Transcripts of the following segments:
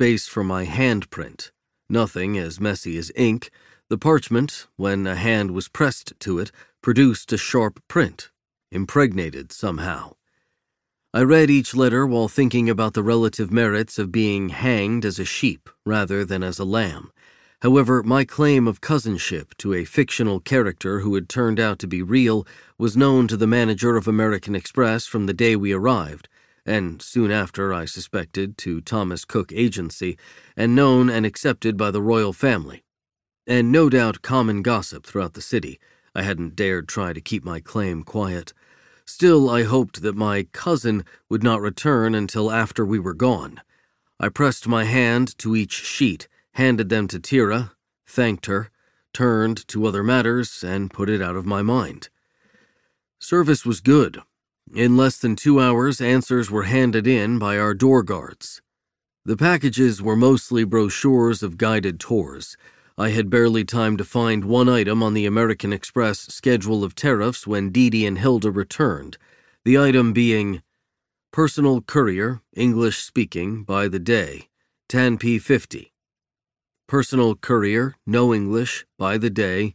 space for my handprint. Nothing as messy as ink. The parchment, when a hand was pressed to it, produced a sharp print, impregnated somehow. I read each letter while thinking about the relative merits of being hanged as a sheep rather than as a lamb. However, my claim of cousinship to a fictional character who had turned out to be real was known to the manager of American Express from the day we arrived, and soon after, I suspected, to Thomas Cook Agency, and known and accepted by the royal family. And no doubt common gossip throughout the city. I hadn't dared try to keep my claim quiet. Still, I hoped that my cousin would not return until after we were gone. I pressed my hand to each sheet, handed them to Tira, thanked her, turned to other matters, and put it out of my mind. Service was good. In less than 2 hours, answers were handed in by our door guards. The packages were mostly brochures of guided tours. I had barely time to find one item on the American Express schedule of tariffs when Dee and Hilda returned, the item being Personal Courier, English speaking, by the day, 10p50. Personal Courier, no English, by the day,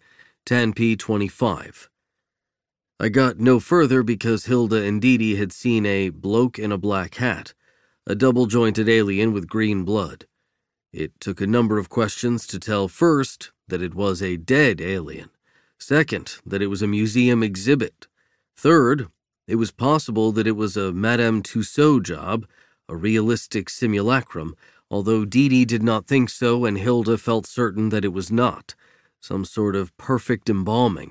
10p25. I got no further because Hilda and Dee had seen a bloke in a black hat, a double-jointed alien with green blood. It took a number of questions to tell first that it was a dead alien, second that it was a museum exhibit, third it was possible that it was a Madame Tussaud job, a realistic simulacrum, although Dee did not think so and Hilda felt certain that it was not, some sort of perfect embalming.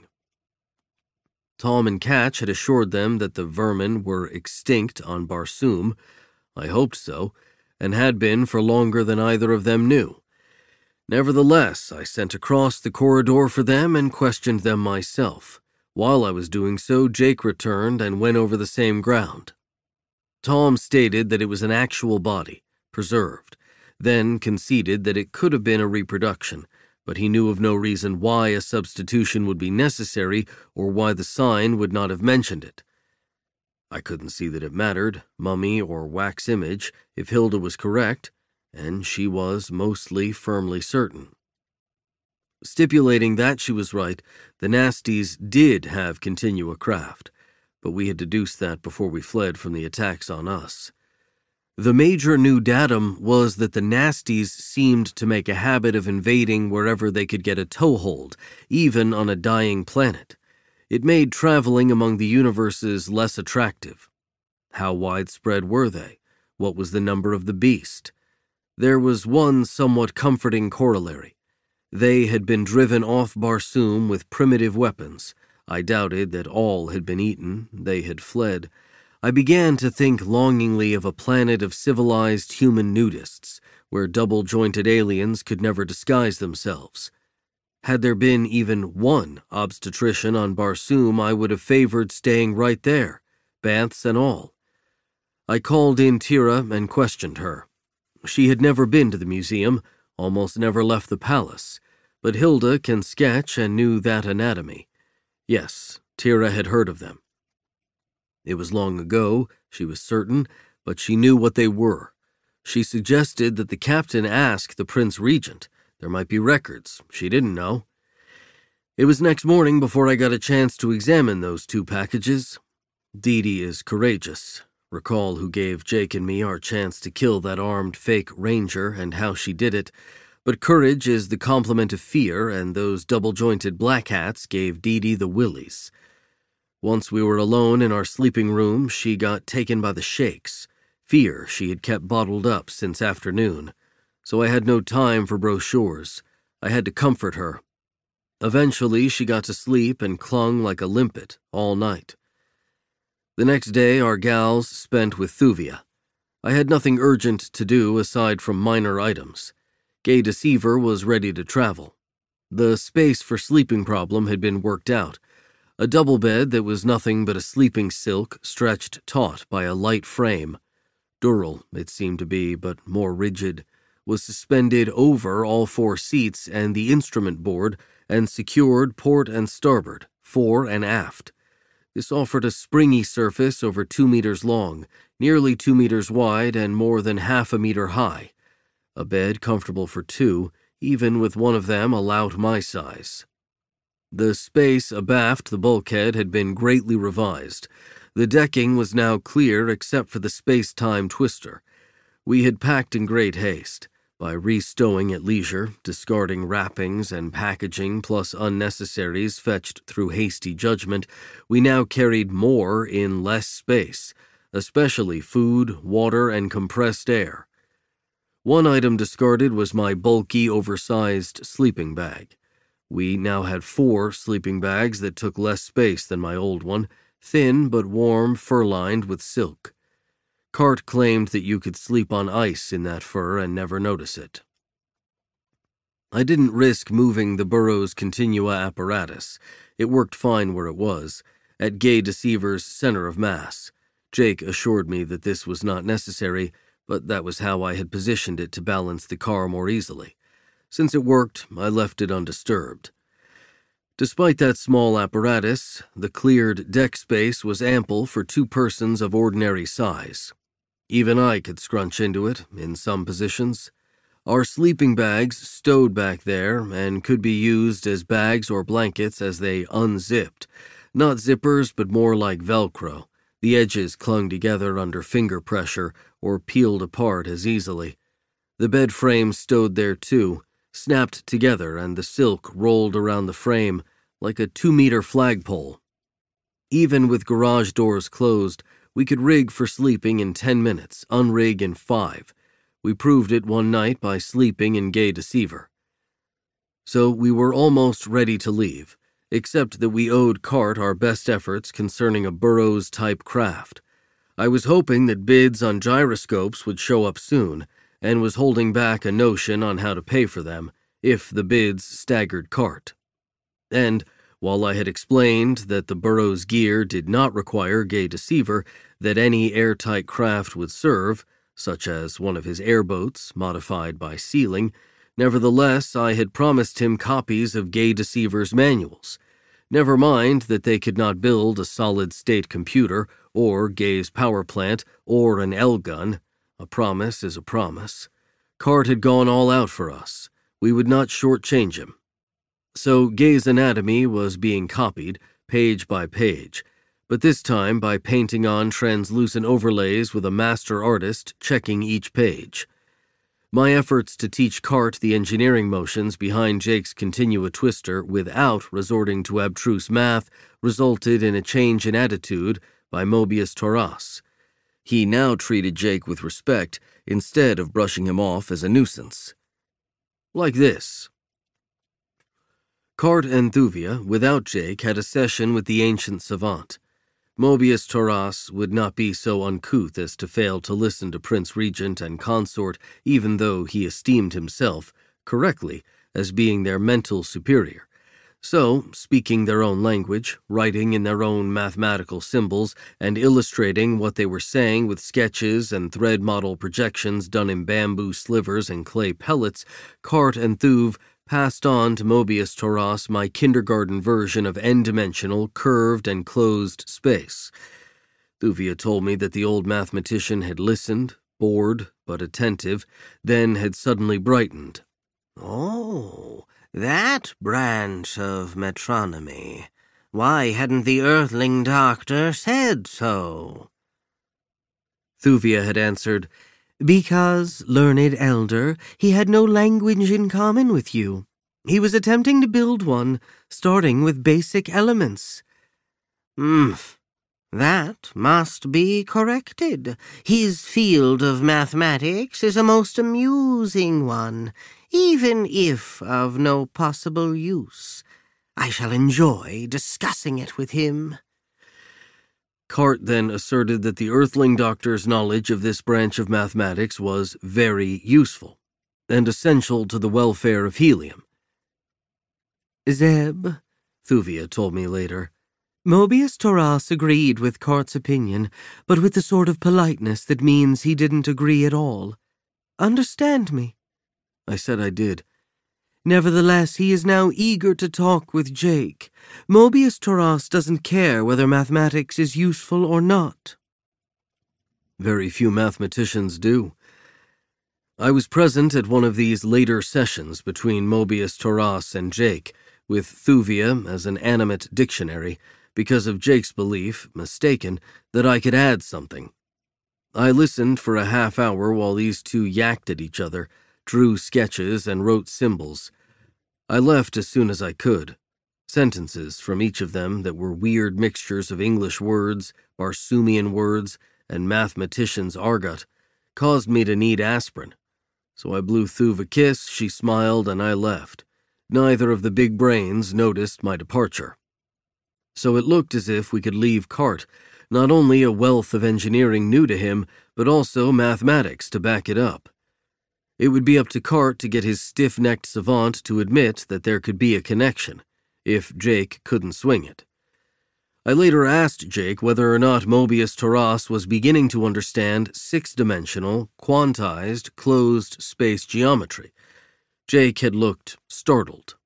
Tom and Catch had assured them that the vermin were extinct on Barsoom. I hoped so, and had been for longer than either of them knew. Nevertheless, I sent across the corridor for them and questioned them myself. While I was doing so, Jake returned and went over the same ground. Tom stated that it was an actual body, preserved, then conceded that it could have been a reproduction, but he knew of no reason why a substitution would be necessary or why the sign would not have mentioned it. I couldn't see that it mattered, mummy or wax image, if Hilda was correct, and she was mostly firmly certain. Stipulating that she was right, the Nasties did have Continua craft, but we had deduced that before we fled from the attacks on us. The major new datum was that the Nasties seemed to make a habit of invading wherever they could get a toehold, even on a dying planet. It made traveling among the universes less attractive. How widespread were they? What was the number of the beast? There was one somewhat comforting corollary. They had been driven off Barsoom with primitive weapons. I doubted that all had been eaten. They had fled. I began to think longingly of a planet of civilized human nudists, where double-jointed aliens could never disguise themselves. Had there been even one obstetrician on Barsoom, I would have favored staying right there, baths and all. I called in Tira and questioned her. She had never been to the museum, almost never left the palace, but Hilda can sketch and knew that anatomy. Yes, Tira had heard of them. It was long ago, she was certain, but she knew what they were. She suggested that the captain ask the Prince Regent. There might be records. She didn't know. It was next morning before I got a chance to examine those 2 packages. Dee is courageous. Recall who gave Jake and me our chance to kill that armed fake ranger and how she did it. But courage is the complement of fear, and those double-jointed black hats gave Dee the willies. Once we were alone in our sleeping room, she got taken by the shakes. Fear she had kept bottled up since afternoon. So I had no time for brochures. I had to comfort her. Eventually, she got to sleep and clung like a limpet all night. The next day, our gals spent with Thuvia. I had nothing urgent to do aside from minor items. Gay Deceiver was ready to travel. The space for sleeping problem had been worked out. A double bed that was nothing but a sleeping silk stretched taut by a light frame. Dural, it seemed to be, but more rigid, was suspended over all 4 seats and the instrument board and secured port and starboard, fore and aft. This offered a springy surface over 2 meters long, nearly 2 meters wide and more than half a meter high. a bed comfortable for two, even with one of them a lout my size. The space abaft the bulkhead had been greatly revised. The decking was now clear except for the space-time twister. We had packed in great haste. By restowing at leisure, discarding wrappings and packaging plus unnecessaries fetched through hasty judgment, we now carried more in less space, especially food, water, and compressed air. One item discarded was my bulky, oversized sleeping bag. We now had 4 sleeping bags that took less space than my old one, thin but warm, fur-lined with silk. Cart claimed that you could sleep on ice in that fur and never notice it. I didn't risk moving the Burroughs Continua apparatus. It worked fine where it was, at Gay Deceiver's center of mass. Jake assured me that this was not necessary, but that was how I had positioned it to balance the car more easily. Since it worked, I left it undisturbed. Despite that small apparatus, the cleared deck space was ample for 2 persons of ordinary size. Even I could scrunch into it, in some positions. Our sleeping bags stowed back there and could be used as bags or blankets as they unzipped. Not zippers, but more like Velcro. The edges clung together under finger pressure or peeled apart as easily. The bed frame stowed there too, snapped together, and the silk rolled around the frame like a 2-meter flagpole. Even with garage doors closed, we could rig for sleeping in 10 minutes, unrig in 5. We proved it one night by sleeping in Gay Deceiver. So we were almost ready to leave, except that we owed Cart our best efforts concerning a Burroughs-type craft. I was hoping that bids on gyroscopes would show up soon, and was holding back a notion on how to pay for them, if the bids staggered Cart. And, while I had explained that the Burroughs gear did not require Gay Deceiver that any airtight craft would serve, such as one of his airboats modified by sealing, nevertheless I had promised him copies of Gay Deceiver's manuals. Never mind that they could not build a solid-state computer, or Gay's power plant, or an L-gun. A promise is a promise. Cart had gone all out for us. We would not shortchange him. So Gay's anatomy was being copied, page by page, but this time by painting on translucent overlays with a master artist checking each page. My efforts to teach Cart the engineering motions behind Jake's Continua twister without resorting to abstruse math resulted in a change in attitude by Mobius Taurus. He now treated Jake with respect instead of brushing him off as a nuisance. Like this. Cart and Thuvia, without Jake, had a session with the ancient savant. Mobius Taurus would not be so uncouth as to fail to listen to Prince Regent and consort, even though he esteemed himself, correctly, as being their mental superior. So, speaking their own language, writing in their own mathematical symbols, and illustrating what they were saying with sketches and thread model projections done in bamboo slivers and clay pellets, Cart and Thuv passed on to Mobius Taurus my kindergarten version of n-dimensional, curved, and closed space. Thuvia told me that the old mathematician had listened, bored but attentive, then had suddenly brightened. Oh, that branch of metronomy. Why hadn't the Earthling doctor said so? Thuvia had answered, "Because, learned elder, he had no language in common with you. He was attempting to build one, starting with basic elements." That must be corrected. His field of mathematics is a most amusing one, even if of no possible use. I shall enjoy discussing it with him. Cart then asserted that the Earthling doctor's knowledge of this branch of mathematics was very useful, and essential to the welfare of helium. "Zeb," Thuvia told me later, "Mobius Taurus agreed with Cart's opinion, but with the sort of politeness that means he didn't agree at all. Understand me?" I said I did. "Nevertheless, he is now eager to talk with Jake. Mobius Taurus doesn't care whether mathematics is useful or not." Very few mathematicians do. I was present at one of these later sessions between Mobius Taras and Jake, with Thuvia as an animate dictionary, because of Jake's belief, mistaken, that I could add something. I listened for a half hour while these two yacked at each other, drew sketches, and wrote symbols. I left as soon as I could. Sentences from each of them that were weird mixtures of English words, Barsoomian words, and mathematicians' argot caused me to need aspirin. So I blew Thuv a kiss, she smiled, and I left. Neither of the big brains noticed my departure. So it looked as if we could leave Cart, not only a wealth of engineering new to him, but also mathematics to back it up. It would be up to Cart to get his stiff-necked savant to admit that there could be a connection, if Jake couldn't swing it. I later asked Jake whether or not Mobius Taras was beginning to understand six-dimensional, quantized, closed space geometry. Jake had looked startled.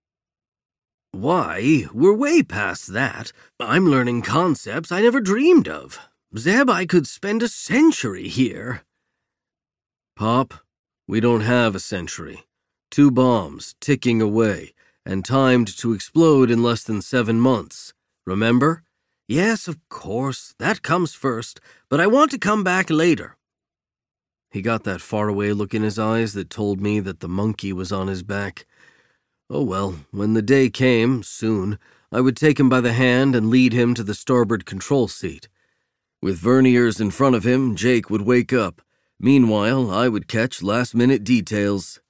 "Why, we're way past that. I'm learning concepts I never dreamed of. Zeb, I could spend a century here." "Pop, we don't have a century. 2 bombs ticking away, and timed to explode in less than 7 months. Remember?" "Yes, of course, that comes first, but I want to come back later." He got that faraway look in his eyes that told me that the monkey was on his back. Oh well, when the day came, soon, I would take him by the hand and lead him to the starboard control seat. With Verniers in front of him, Jake would wake up. Meanwhile, I would catch last-minute details.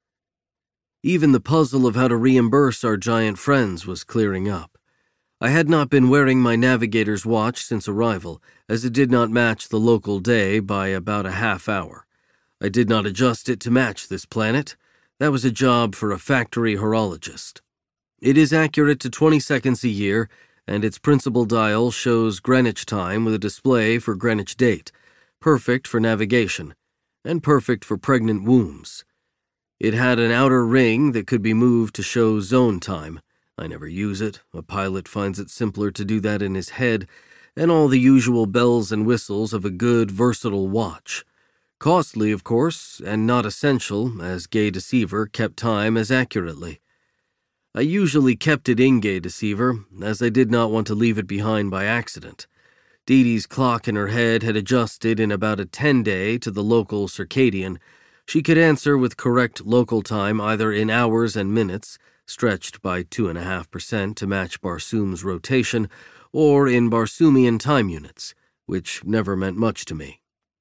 Even the puzzle of how to reimburse our giant friends was clearing up. I had not been wearing my navigator's watch since arrival, as it did not match the local day by about a half hour. I did not adjust it to match this planet. That was a job for a factory horologist. It is accurate to 20 seconds a year, and its principal dial shows Greenwich time with a display for Greenwich date, perfect for navigation, and perfect for pregnant wombs. It had an outer ring that could be moved to show zone time. I never use it. A pilot finds it simpler to do that in his head, and all the usual bells and whistles of a good, versatile watch. Costly, of course, and not essential, as Gay Deceiver kept time as accurately. I usually kept it in Gay Deceiver, as I did not want to leave it behind by accident. Dee Dee's clock in her head had adjusted in about a 10-day to the local circadian. She could answer with correct local time either in hours and minutes, stretched by 2.5% to match Barsoom's rotation, or in Barsoomian time units, which never meant much to me.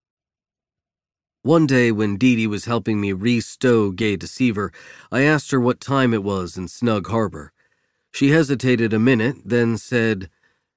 One day when Dee Dee was helping me re-stow Gay Deceiver, I asked her what time it was in Snug Harbor. She hesitated a minute, then said,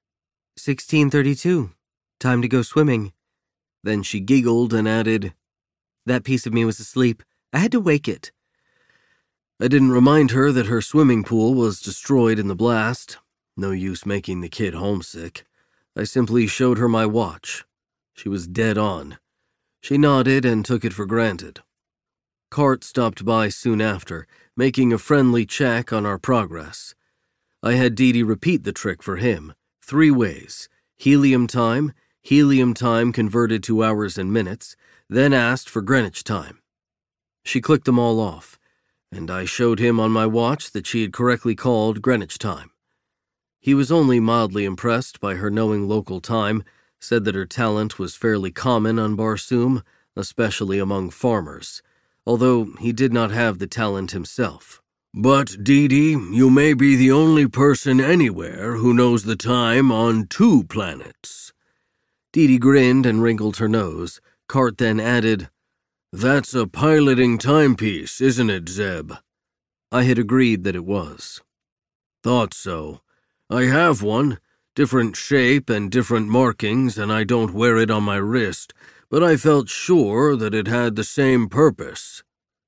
16:32. Time to go swimming. Then she giggled and added, "That piece of me was asleep. I had to wake it." I didn't remind her that her swimming pool was destroyed in the blast. No use making the kid homesick. I simply showed her my watch. She was dead on. She nodded and took it for granted. Cart stopped by soon after, making a friendly check on our progress. I had Dee Dee repeat the trick for him, 3 ways: helium time converted to hours and minutes, then asked for Greenwich time. She clicked them all off, and I showed him on my watch that she had correctly called Greenwich time. He was only mildly impressed by her knowing local time, said that her talent was fairly common on Barsoom, especially among farmers, although he did not have the talent himself. "But, Dee Dee, you may be the only person anywhere who knows the time on 2 planets. Dee Dee grinned and wrinkled her nose. Cart then added, "That's a piloting timepiece, isn't it, Zeb?" I had agreed that it was. "Thought so. I have one. Different shape and different markings, and I don't wear it on my wrist, but I felt sure that it had the same purpose."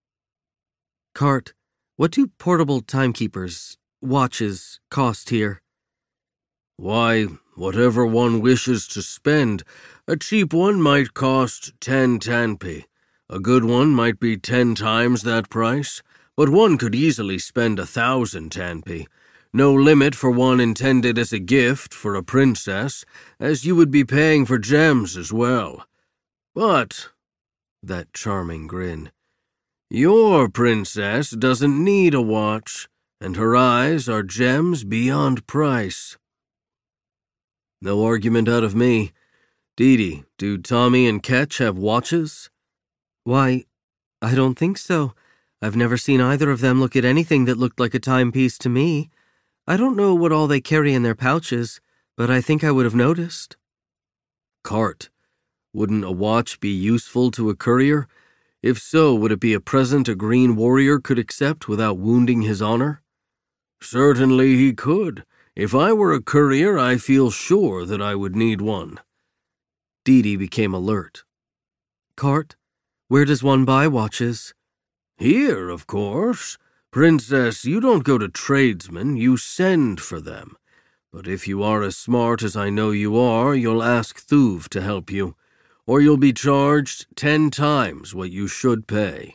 "Cart, what do portable timekeepers, watches, cost here?" "Why, whatever one wishes to spend. A cheap one might cost 10 tanpi. A good one might be 10 times that price, but one could easily spend 1,000 tanpi. No limit for one intended as a gift for a princess, as you would be paying for gems as well. But," that charming grin, Your princess doesn't need a watch, and her eyes are gems beyond price. No argument out of me. Dee, do Tommy and Ketch have watches? Why, I don't think so. I've never seen either of them look at anything that looked like a timepiece to me. I don't know what all they carry in their pouches, but I think I would have noticed. Cart, wouldn't a watch be useful to a courier? If so, would it be a present a green warrior could accept without wounding his honor? Certainly he could. If I were a courier, I feel sure that I would need one. Dee became alert. Cart, where does one buy watches? Here, of course. Princess, you don't go to tradesmen, you send for them. But if you are as smart as I know you are, you'll ask Thuv to help you, or you'll be charged 10 times what you should pay.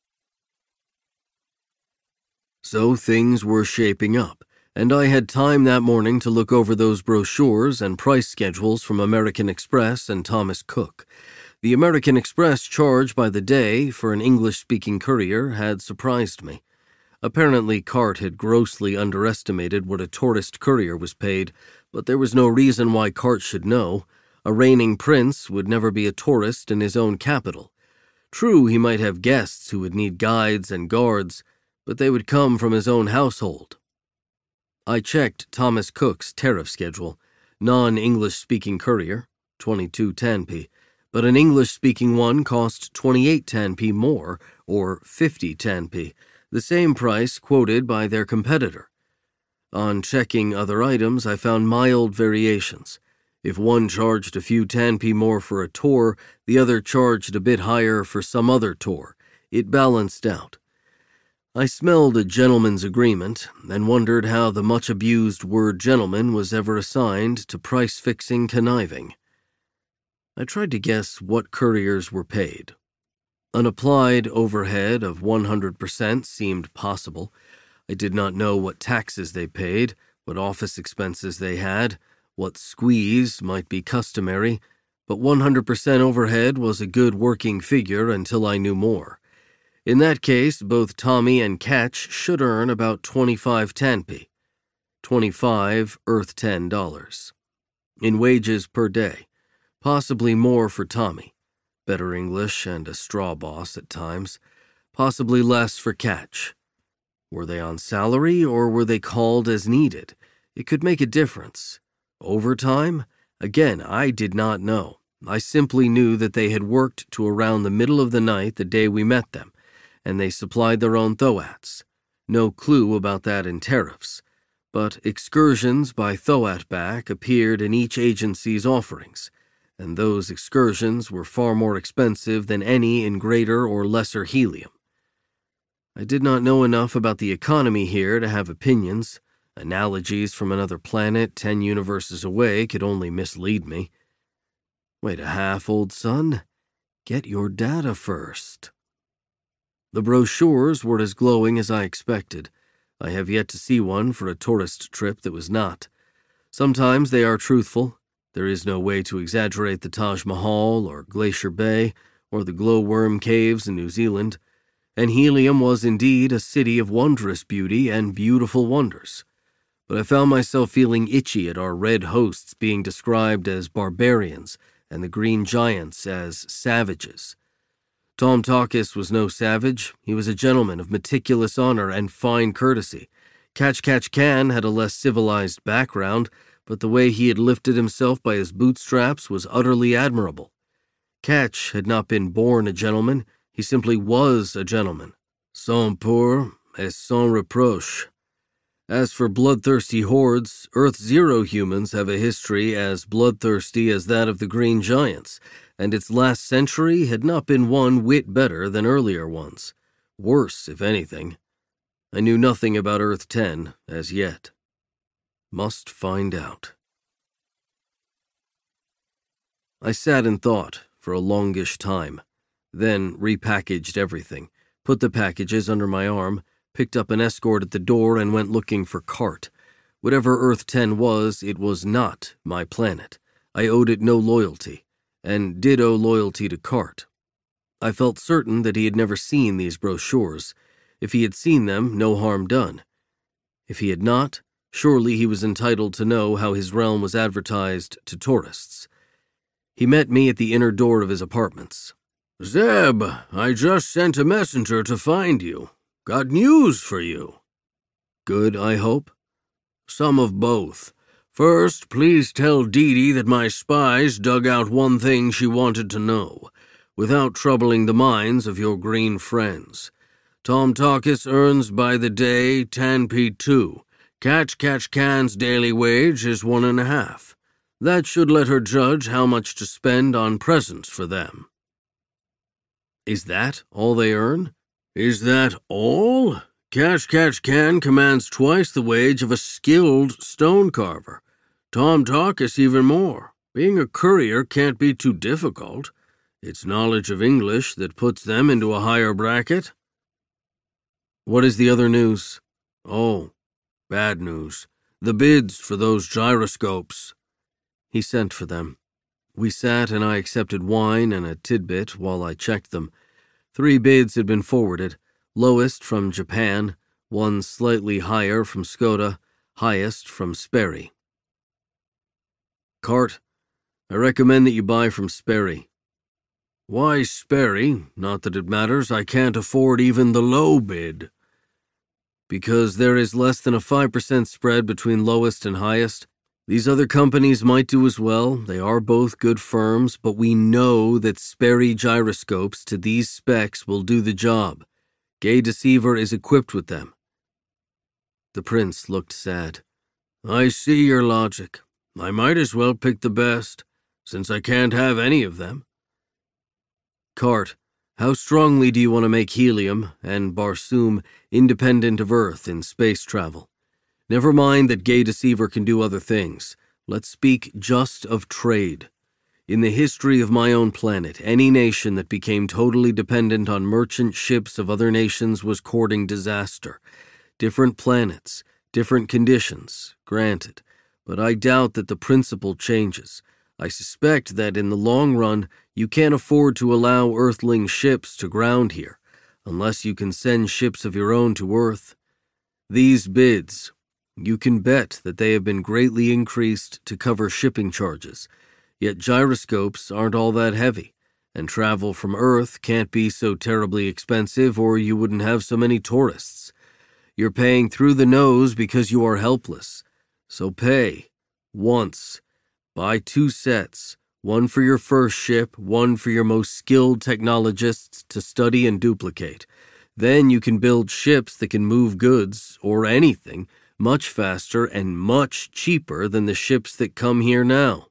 So things were shaping up, and I had time that morning to look over those brochures and price schedules from American Express and Thomas Cook. The American Express charge by the day for an English-speaking courier had surprised me. Apparently, Cart had grossly underestimated what a tourist courier was paid, but there was no reason why Cart should know. A reigning prince would never be a tourist in his own capital. True, he might have guests who would need guides and guards, but they would come from his own household. I checked Thomas Cook's tariff schedule. Non-English-speaking courier, 22 tanpi, but an English-speaking one cost 28 tanpi more, or 50 tanpi, the same price quoted by their competitor. On checking other items, I found mild variations. If one charged a few tanpi more for a tour, the other charged a bit higher for some other tour. It balanced out. I smelled a gentleman's agreement and wondered how the much-abused word gentleman was ever assigned to price-fixing conniving. I tried to guess what couriers were paid. An applied overhead of 100% seemed possible. I did not know what taxes they paid, what office expenses they had, what squeeze might be customary, but 100% overhead was a good working figure until I knew more. In that case, both Tommy and Ketch should earn about 25 tanpi, 25 Earth $10, in wages per day, possibly more for Tommy. Better English and a straw boss at times, possibly less for Ketch. Were they on salary or were they called as needed? It could make a difference. Overtime? Again, I did not know. I simply knew that they had worked to around the middle of the night the day we met them, and they supplied their own thoats. No clue about that in tariffs, but excursions by thoat back appeared in each agency's offerings, and those excursions were far more expensive than any in Greater or Lesser Helium. I did not know enough about the economy here to have opinions. Analogies from another planet 10 universes away could only mislead me. Wait a half, old son. Get your data first. The brochures were as glowing as I expected. I have yet to see one for a tourist trip that was not. Sometimes they are truthful. There is no way to exaggerate the Taj Mahal or Glacier Bay or the glowworm caves in New Zealand, and Helium was indeed a city of wondrous beauty and beautiful wonders. But I found myself feeling itchy at our red hosts being described as barbarians and the green giants as savages. Tom Takis was no savage. He was a gentleman of meticulous honor and fine courtesy. Catch Can had a less civilized background, but the way he had lifted himself by his bootstraps was utterly admirable. Ketch had not been born a gentleman, he simply was a gentleman. Sans peur et sans reproche. As for bloodthirsty hordes, Earth-Zero humans have a history as bloodthirsty as that of the Green Giants, and its last century had not been one whit better than earlier ones. Worse, if anything. I knew nothing about Earth-10 as yet. Must find out. I sat and thought for a longish time, then repackaged everything, put the packages under my arm, picked up an escort at the door, and went looking for Cart. Whatever Earth-10 was, it was not my planet. I owed it no loyalty, and did owe loyalty to Cart. I felt certain that he had never seen these brochures. If he had seen them, no harm done. If he had not, surely he was entitled to know how his realm was advertised to tourists. He met me at the inner door of his apartments. "Zeb, I just sent a messenger to find you. Got news for you." "Good, I hope?" "Some of both. First, please tell Dee Dee that my spies dug out one thing she wanted to know, without troubling the minds of your green friends. Tom Talkis earns by the day 10p2. Catch Can's daily wage is 1.5. That should let her judge how much to spend on presents for them." "Is that all they earn?" "Is that all? Catch Can commands twice the wage of a skilled stone carver. Tom Talkis even more. Being a courier can't be too difficult. It's knowledge of English that puts them into a higher bracket." "What is the other news?" "Oh, bad news. The bids for those gyroscopes." He sent for them. We sat and I accepted wine and a tidbit while I checked them. 3 bids had been forwarded, lowest from Japan, one slightly higher from Skoda, highest from Sperry. "Cart, I recommend that you buy from Sperry." "Why Sperry? Not that it matters. I can't afford even the low bid." "Because there is less than a 5% spread between lowest and highest. These other companies might do as well. They are both good firms, but we know that Sperry gyroscopes to these specs will do the job. Gay Deceiver is equipped with them." The prince looked sad. "I see your logic. I might as well pick the best, since I can't have any of them." "Cart, how strongly do you want to make helium and Barsoom independent of Earth in space travel? Never mind that Gay Deceiver can do other things. Let's speak just of trade. In the history of my own planet, any nation that became totally dependent on merchant ships of other nations was courting disaster. Different planets, different conditions, granted, but I doubt that the principle changes. I suspect that in the long run, you can't afford to allow Earthling ships to ground here, unless you can send ships of your own to Earth. These bids, you can bet that they have been greatly increased to cover shipping charges, yet gyroscopes aren't all that heavy, and travel from Earth can't be so terribly expensive or you wouldn't have so many tourists. You're paying through the nose because you are helpless. So pay. Once. Buy 2 sets, one for your first ship, one for your most skilled technologists to study and duplicate. Then you can build ships that can move goods, or anything, much faster and much cheaper than the ships that come here now."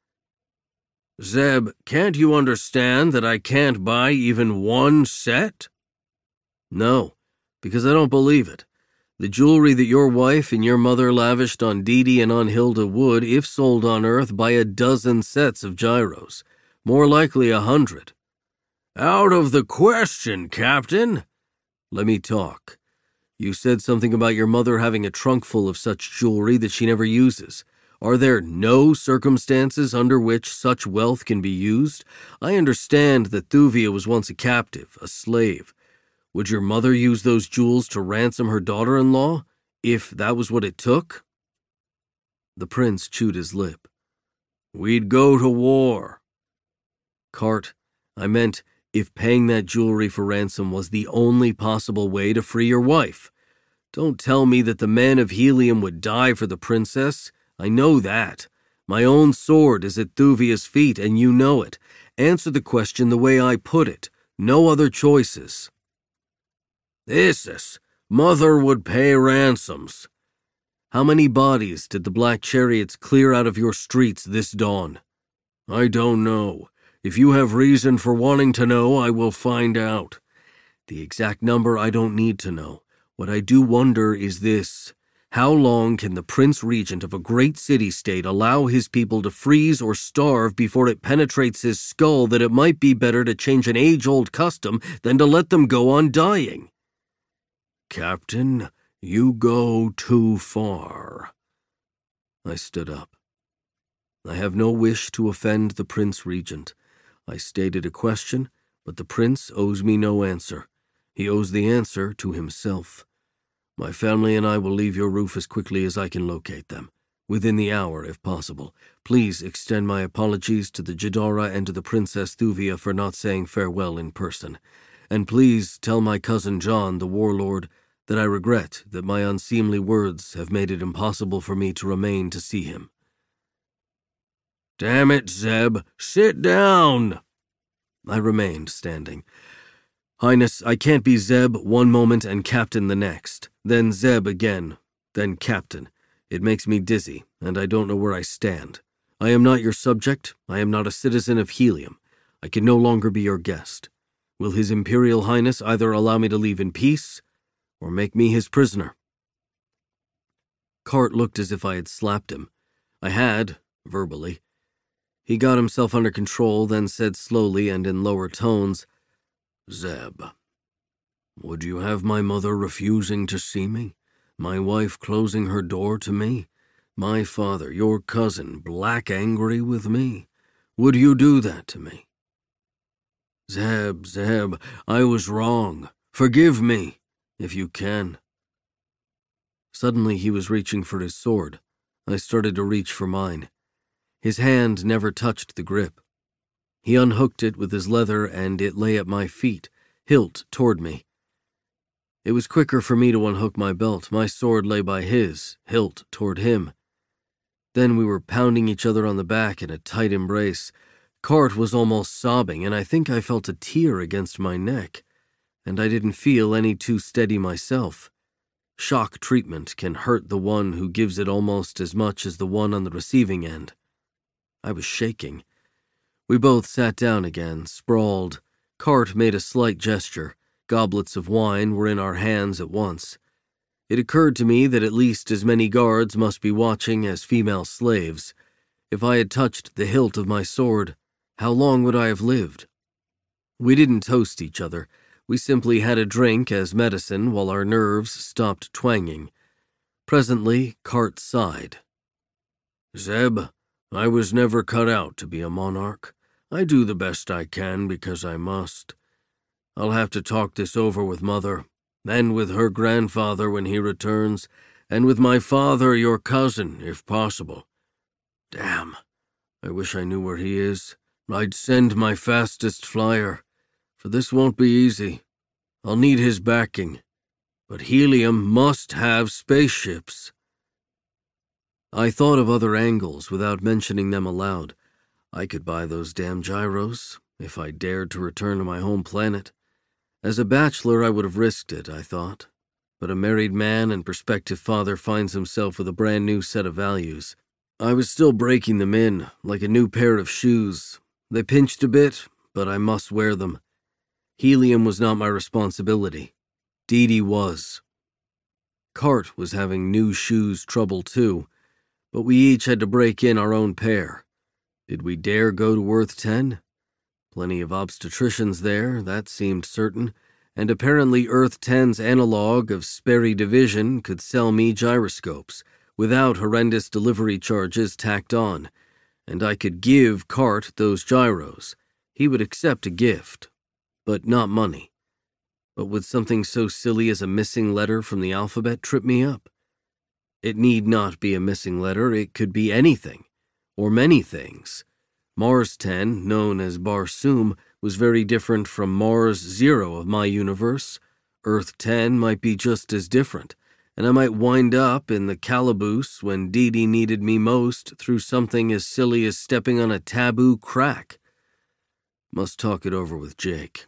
"Zeb, can't you understand that I can't buy even 1 set?" "No, because I don't believe it. The jewelry that your wife and your mother lavished on Dee Dee and on Hilda would, if sold on Earth, buy 12 sets of gyros. More likely 100. "Out of the question, Captain." "Let me talk. You said something about your mother having a trunk full of such jewelry that she never uses. Are there no circumstances under which such wealth can be used? I understand that Thuvia was once a captive, a slave. Would your mother use those jewels to ransom her daughter-in-law, if that was what it took?" The prince chewed his lip. "We'd go to war." "Cart, I meant if paying that jewelry for ransom was the only possible way to free your wife. Don't tell me that the men of Helium would die for the princess. I know that. My own sword is at Thuvia's feet, and you know it. Answer the question the way I put it. No other choices." "Isis, mother would pay ransoms." "How many bodies did the black chariots clear out of your streets this dawn?" "I don't know. If you have reason for wanting to know, I will find out." "The exact number I don't need to know. What I do wonder is this. How long can the Prince Regent of a great city-state allow his people to freeze or starve before it penetrates his skull that it might be better to change an age-old custom than to let them go on dying?" "Captain, you go too far." I stood up. "I have no wish to offend the Prince Regent. I stated a question. but the prince owes me no answer. He owes the answer to himself. My family and I will leave your roof as quickly as I can locate them. Within the hour, if possible. Please extend my apologies to the Jadara and to the Princess Thuvia for not saying farewell in person. And please tell my cousin John, the warlord, that I regret that my unseemly words have made it impossible for me to remain to see him. Damn it, Zeb! Sit down! I remained standing. Highness, I can't be Zeb one moment and Captain the next, then Zeb again, then Captain. It makes me dizzy, and I don't know where I stand. I am not your subject. I am not a citizen of Helium. I can no longer be your guest. Will His Imperial Highness either allow me to leave in peace, or make me his prisoner? Cart looked as if I had slapped him. I had, verbally. He got himself under control, then said slowly and in lower tones, Zeb, would you have my mother refusing to see me? My wife closing her door to me? My father, your cousin, black angry with me? Would you do that to me? Zeb, I was wrong. Forgive me, if you can. Suddenly he was reaching for his sword. I started to reach for mine. His hand never touched the grip. He unhooked it with his leather and it lay at my feet, hilt toward me. It was quicker for me to unhook my belt. My sword lay by his, hilt toward him. Then we were pounding each other on the back in a tight embrace. Cart was almost sobbing, and I think I felt a tear against my neck, and I didn't feel any too steady myself. Shock treatment can hurt the one who gives it almost as much as the one on the receiving end. I was shaking. We both sat down again, sprawled. Cart made a slight gesture. Goblets of wine were in our hands at once. It occurred to me that at least as many guards must be watching as female slaves. If I had touched the hilt of my sword, how long would I have lived? We didn't toast each other. We simply had a drink as medicine while our nerves stopped twanging. Presently, Cart sighed. Zeb, I was never cut out to be a monarch. I do the best I can because I must. I'll have to talk this over with Mother, and with her grandfather when he returns, and with my father, your cousin, if possible. Damn, I wish I knew where he is. I'd send my fastest flyer, for this won't be easy. I'll need his backing, but Helium must have spaceships. I thought of other angles without mentioning them aloud. I could buy those damn gyros, if I dared to return to my home planet. As a bachelor, I would have risked it, I thought. But a married man and prospective father finds himself with a brand new set of values. I was still breaking them in, like a new pair of shoes. They pinched a bit, but I must wear them. Helium was not my responsibility. Dee Dee was. Cart was having new shoes trouble too, but we each had to break in our own pair. Did we dare go to Earth 10? Plenty of obstetricians there, that seemed certain, and apparently Earth 10's analog of Sperry Division could sell me gyroscopes, without horrendous delivery charges tacked on, and I could give Cart those gyros. He would accept a gift, but not money. But would something so silly as a missing letter from the alphabet trip me up? It need not be a missing letter, it could be anything, or many things. Mars 10, known as Barsoom, was very different from Mars 0 of my universe. Earth 10 might be just as different, and I might wind up in the calaboose when Dee Dee needed me most through something as silly as stepping on a taboo crack. Must talk it over with Jake.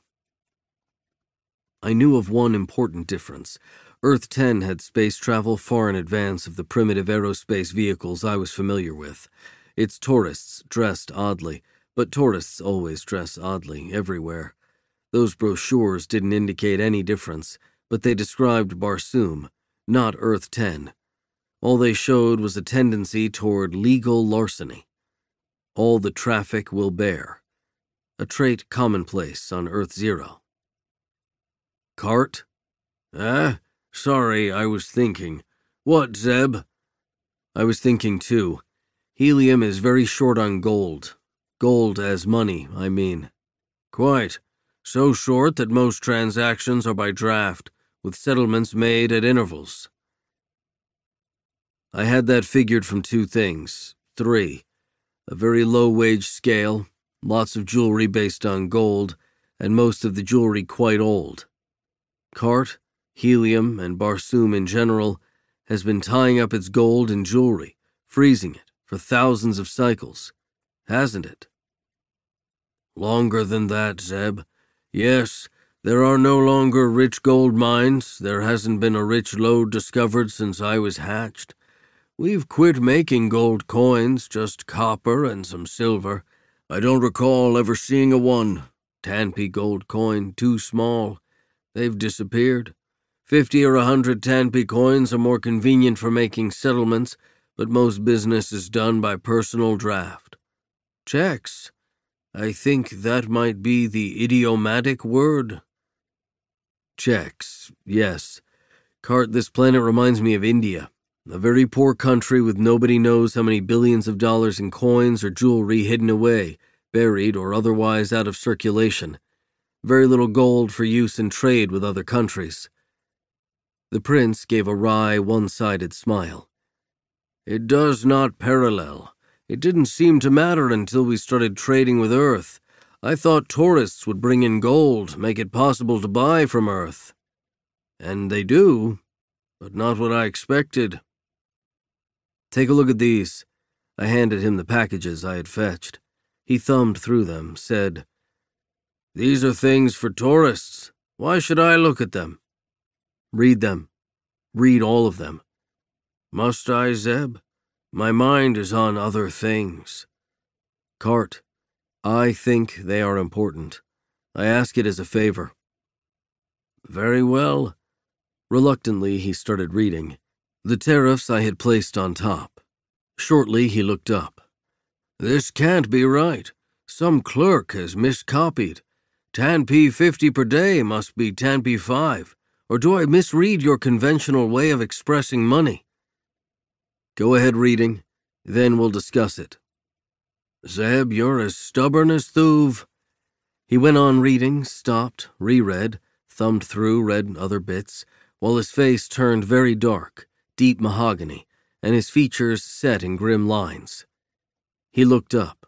I knew of one important difference. Earth 10 had space travel far in advance of the primitive aerospace vehicles I was familiar with. Its tourists dressed oddly, but tourists always dress oddly, everywhere. Those brochures didn't indicate any difference, but they described Barsoom, not Earth 10. All they showed was a tendency toward legal larceny. All the traffic will bear. A trait commonplace on Earth 0. Cart? Sorry, I was thinking. What, Zeb? I was thinking too. Helium is very short on gold. Gold as money, I mean. Quite. So short that most transactions are by draft, with settlements made at intervals. I had that figured from 2 things. 3. A very low-wage scale, lots of jewelry based on gold, and most of the jewelry quite old. Cart, Helium, and Barsoom in general has been tying up its gold in jewelry, freezing it for thousands of cycles, hasn't it? Longer than that, Zeb. Yes, there are no longer rich gold mines. There hasn't been a rich lode discovered since I was hatched. We've quit making gold coins, just copper and some silver. I don't recall ever seeing a 1 Tanpi gold coin, too small. They've disappeared. 50 or 100 Tanpi coins are more convenient for making settlements, but most business is done by personal draft. Checks. I think that might be the idiomatic word. Checks, yes. Cart, this planet reminds me of India. A very poor country with nobody knows how many billions of dollars in coins or jewelry hidden away, buried or otherwise out of circulation. Very little gold for use in trade with other countries. The prince gave a wry, one-sided smile. It does not parallel. It didn't seem to matter until we started trading with Earth. I thought tourists would bring in gold, make it possible to buy from Earth. And they do, but not what I expected. Take a look at these. I handed him the packages I had fetched. He thumbed through them, said, These are things for tourists. Why should I look at them? Read them. Read all of them. Must I, Zeb? My mind is on other things. Cart, I think they are important. I ask it as a favor. Very well. Reluctantly, he started reading. The tariffs I had placed on top. Shortly, he looked up. This can't be right. Some clerk has miscopied. Tanpi 50 per day must be Tanpi 5. Or do I misread your conventional way of expressing money? Go ahead reading, then we'll discuss it. Zeb, you're as stubborn as Thuv. He went on reading, stopped, reread, thumbed through, read other bits, while his face turned very dark, deep mahogany, and his features set in grim lines. He looked up.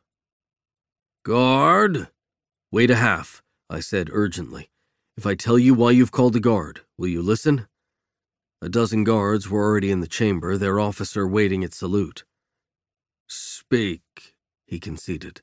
Guard? Wait a half, I said urgently. If I tell you why you've called the guard, will you listen? A dozen guards were already in the chamber, their officer waiting at salute. Speak, he conceded.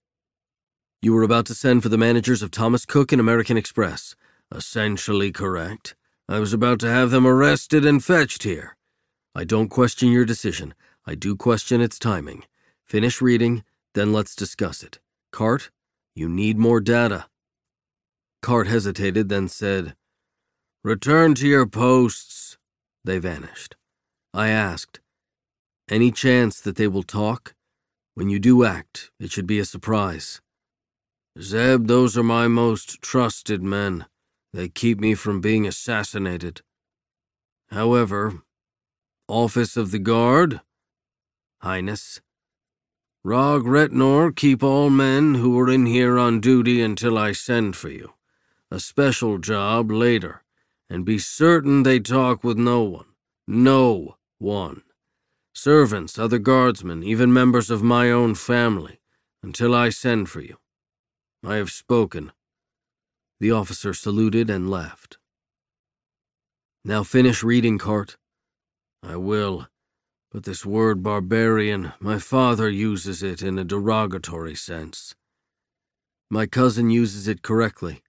You were about to send for the managers of Thomas Cook and American Express. Essentially correct. I was about to have them arrested and fetched here. I don't question your decision. I do question its timing. Finish reading, then let's discuss it. Cart, you need more data. Cart hesitated, then said, Return to your posts. They vanished. I asked, Any chance that they will talk? When you do act, it should be a surprise. Zeb, those are my most trusted men. They keep me from being assassinated. However, Office of the Guard? Highness. Rog Retnor, keep all men who are in here on duty until I send for you. A special job later, and be certain they talk with no one. No one. Servants, other guardsmen, even members of my own family, until I send for you. I have spoken. The officer saluted and left. Now finish reading, Cart. I will, but this word barbarian, my father uses it in a derogatory sense. My cousin uses it correctly.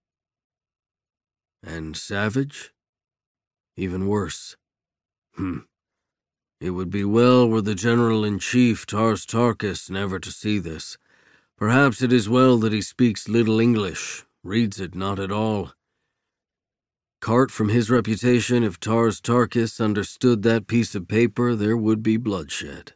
And savage? Even worse. It would be well were the General-in-Chief, Tars Tarkas, never to see this. Perhaps it is well that he speaks little English, reads it not at all. Cart, from his reputation, if Tars Tarkas understood that piece of paper, there would be bloodshed.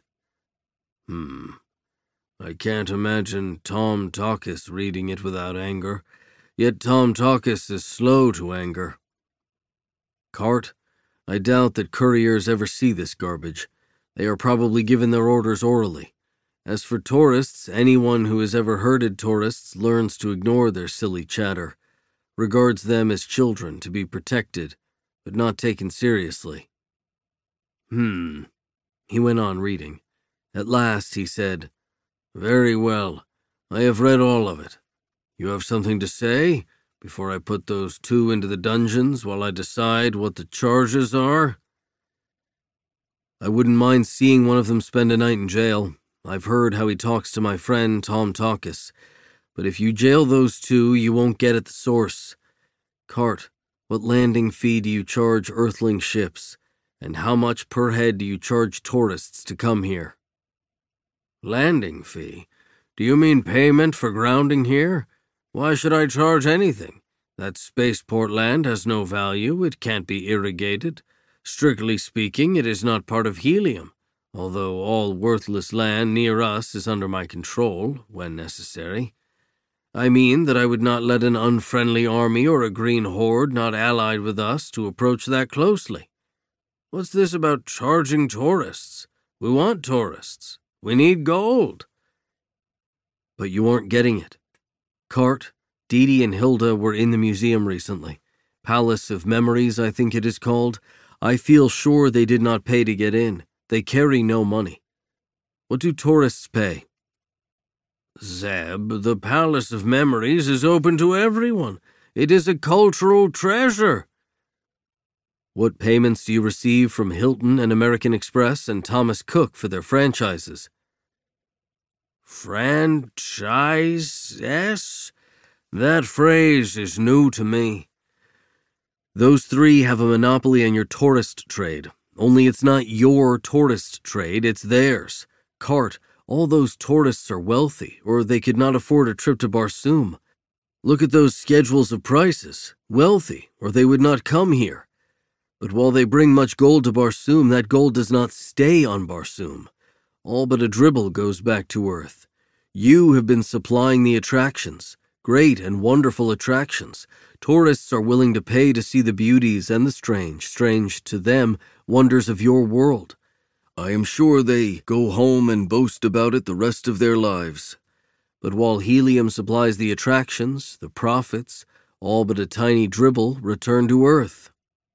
I can't imagine Tom Tarkas reading it without anger, yet Tom Tarkas is slow to anger. Cart, I doubt that couriers ever see this garbage. They are probably given their orders orally. As for tourists, anyone who has ever herded tourists learns to ignore their silly chatter. regards them as children to be protected, but not taken seriously. He went on reading. At last he said, "Very well. I have read all of it. You have something to say before I put those two into the dungeons while I decide what the charges are?" "I wouldn't mind seeing one of them spend a night in jail. I've heard how he talks to my friend Tom Talkis. But if you jail those two, you won't get at the source. Cart, what landing fee do you charge Earthling ships? And how much per head do you charge tourists to come here?" "Landing fee? Do you mean payment for grounding here? Why should I charge anything? That spaceport land has no value. It can't be irrigated. Strictly speaking, it is not part of Helium, although all worthless land near us is under my control, when necessary. I mean that I would not let an unfriendly army or a green horde not allied with us to approach that closely. What's this about charging tourists? We want tourists. We need gold." "But you aren't getting it. Cart, Dee and Hilda were in the museum recently. Palace of Memories, I think it is called. I feel sure they did not pay to get in. They carry no money. What do tourists pay?" "Zeb, the Palace of Memories is open to everyone. It is a cultural treasure." "What payments do you receive from Hilton and American Express and Thomas Cook for their franchises?" "Franchises? That phrase is new to me." "Those three have a monopoly on your tourist trade. Only it's not your tourist trade, it's theirs. Cart, all those tourists are wealthy, or they could not afford a trip to Barsoom. Look at those schedules of prices. Wealthy, or they would not come here. But while they bring much gold to Barsoom, that gold does not stay on Barsoom. All but a dribble goes back to Earth. You have been supplying the attractions, great and wonderful attractions. Tourists are willing to pay to see the beauties and the strange to them, wonders of your world. I am sure they go home and boast about it the rest of their lives. But while Helium supplies the attractions, the profits, all but a tiny dribble return to Earth."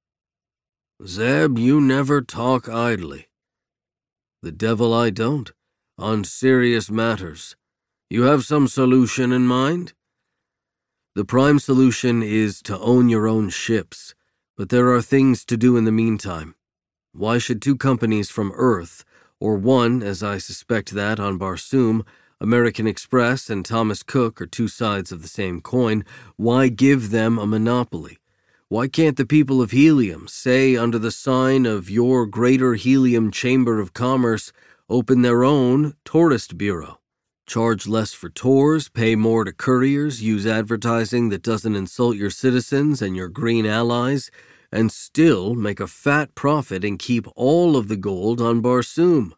"Zeb, you never talk idly." "The devil I don't. On serious matters. You have some solution in mind?" "The prime solution is to own your own ships, but there are things to do in the meantime. Why should two companies from Earth, or one, as I suspect that, on Barsoom, American Express and Thomas Cook are two sides of the same coin, why give them a monopoly? Why can't the people of Helium, say under the sign of your Greater Helium Chamber of Commerce, open their own tourist bureau? Charge less for tours, pay more to couriers, use advertising that doesn't insult your citizens and your green allies, and still make a fat profit and keep all of the gold on Barsoom."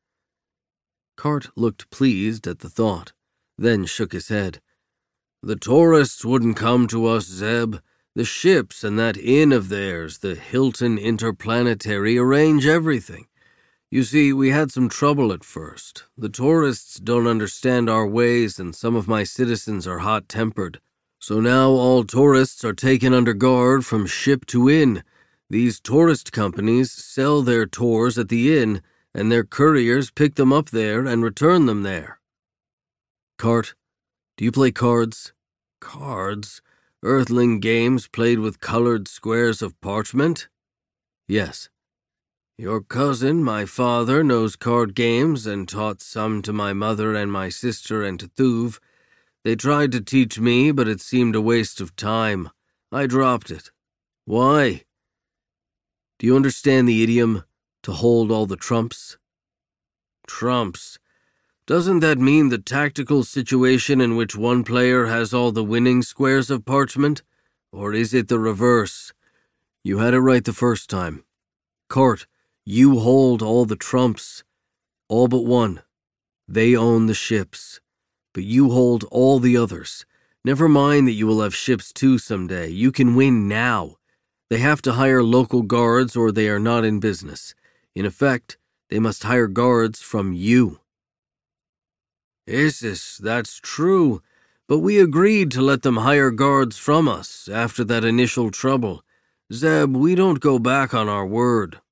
Cart looked pleased at the thought, then shook his head. "The tourists wouldn't come to us, Zeb. The ships and that inn of theirs, the Hilton Interplanetary, arrange everything. You see, we had some trouble at first. The tourists don't understand our ways, and some of my citizens are hot-tempered. So now all tourists are taken under guard from ship to inn. These tourist companies sell their tours at the inn, and their couriers pick them up there and return them there." "Cart, do you play cards?" "Cards? Earthling games played with colored squares of parchment?" "Yes." "Your cousin, my father, knows card games and taught some to my mother and my sister and to Thuv. They tried to teach me, but it seemed a waste of time. I dropped it." "Why?" "Do you understand the idiom, to hold all the trumps?" "Trumps? Doesn't that mean the tactical situation in which one player has all the winning squares of parchment? Or is it the reverse?" "You had it right the first time. Cart, you hold all the trumps. All but one. They own the ships. But you hold all the others. Never mind that you will have ships too someday. You can win now. They have to hire local guards or they are not in business. In effect, they must hire guards from you." "Isis, that's true. But we agreed to let them hire guards from us after that initial trouble. Zeb, we don't go back on our word."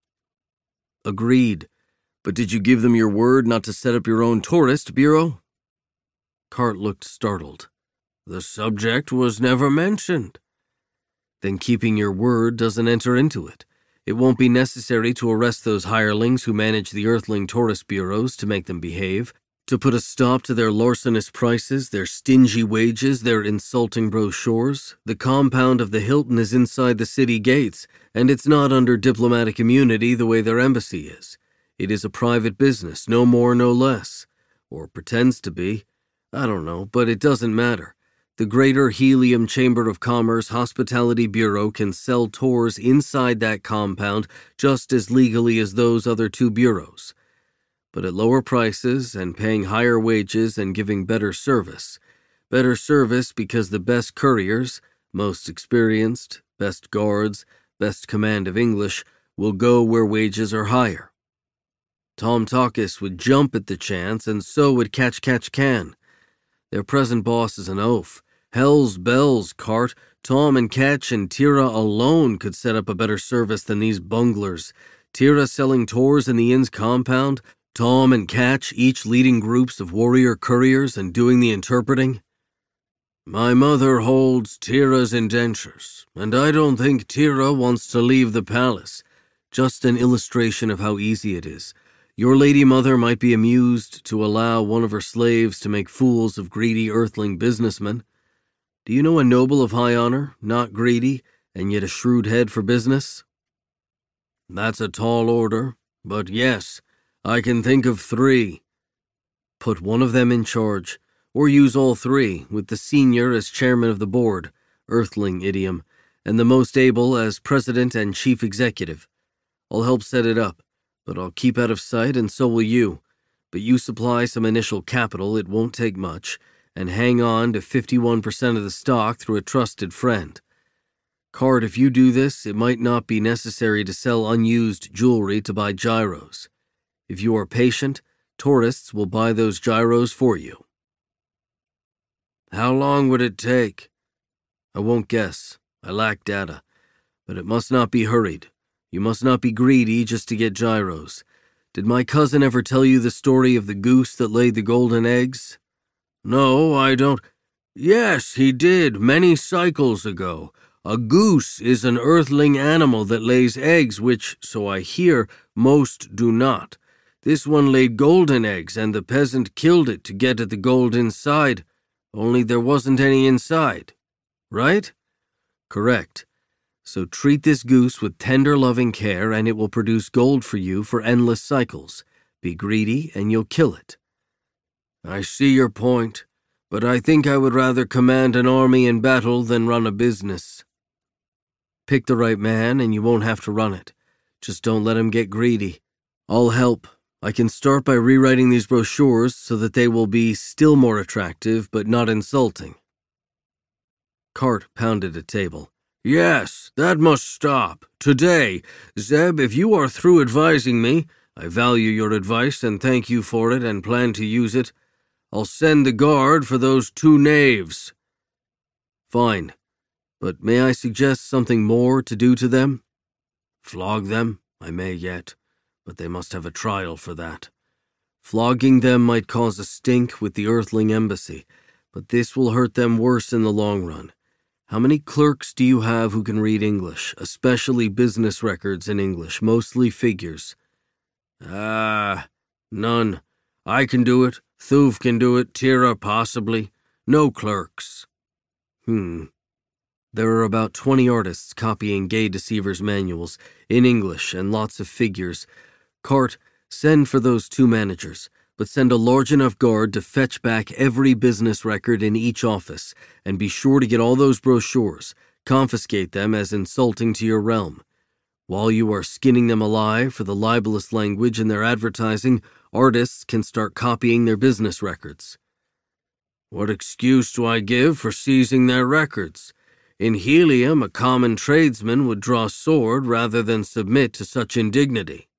"Agreed. But did you give them your word not to set up your own tourist bureau?" Cart looked startled. "The subject was never mentioned." "Then keeping your word doesn't enter into it. It won't be necessary to arrest those hirelings who manage the Earthling tourist bureaus to make them behave, to put a stop to their larcenous prices, their stingy wages, their insulting brochures. The compound of the Hilton is inside the city gates, and it's not under diplomatic immunity the way their embassy is. It is a private business, no more, no less. Or pretends to be. I don't know, but it doesn't matter. The Greater Helium Chamber of Commerce Hospitality Bureau can sell tours inside that compound just as legally as those other two bureaus, but at lower prices and paying higher wages and giving better service. Better service because the best couriers, most experienced, best guards, best command of English, will go where wages are higher. Tom Takis would jump at the chance, and so would Catch Can. Their present boss is an oaf. Hell's bells, Cart. Tom and Catch and Tira alone could set up a better service than these bunglers. Tira selling tours in the inn's compound, Tom and Catch each leading groups of warrior couriers and doing the interpreting. My mother holds Tira's indentures, and I don't think Tira wants to leave the palace. Just an illustration of how easy it is. Your lady mother might be amused to allow one of her slaves to make fools of greedy earthling businessmen. Do you know a noble of high honor, not greedy, and yet a shrewd head for business? That's a tall order, but yes, I can think of 3. Put one of them in charge, or use all 3, with the senior as chairman of the board, earthling idiom, and the most able as president and chief executive. I'll help set it up, but I'll keep out of sight and so will you. But you supply some initial capital, it won't take much, and hang on to 51% of the stock through a trusted friend. Cart, if you do this, it might not be necessary to sell unused jewelry to buy gyros. If you are patient, tourists will buy those gyros for you. How long would it take? I won't guess. I lack data. But it must not be hurried. You must not be greedy just to get gyros. Did my cousin ever tell you the story of the goose that laid the golden eggs? No, I don't. Yes, he did, many cycles ago. A goose is an earthling animal that lays eggs which, so I hear, most do not. This one laid golden eggs, and the peasant killed it to get at the gold inside, only there wasn't any inside. Right? Correct. So treat this goose with tender, loving care, and it will produce gold for you for endless cycles. Be greedy, and you'll kill it. I see your point, but I think I would rather command an army in battle than run a business. Pick the right man, and you won't have to run it. Just don't let him get greedy. I'll help. I can start by rewriting these brochures so that they will be still more attractive, but not insulting. Cart pounded a table. Yes, that must stop. Today. Zeb, if you are through advising me, I value your advice and thank you for it and plan to use it. I'll send the guard for those 2 knaves. Fine. But may I suggest something more to do to them? Flog them? I may yet, but they must have a trial for that. Flogging them might cause a stink with the Earthling embassy, but this will hurt them worse in the long run. How many clerks do you have who can read English, especially business records in English, mostly figures? None. I can do it. Thuv can do it. Tira possibly. No clerks. There are about 20 artists copying Gay Deceiver's manuals in English and lots of figures. Cart, send for those 2 managers, but send a large enough guard to fetch back every business record in each office, and be sure to get all those brochures. Confiscate them as insulting to your realm. While you are skinning them alive for the libelous language in their advertising, artists can start copying their business records. What excuse do I give for seizing their records? In Helium, a common tradesman would draw sword rather than submit to such indignity.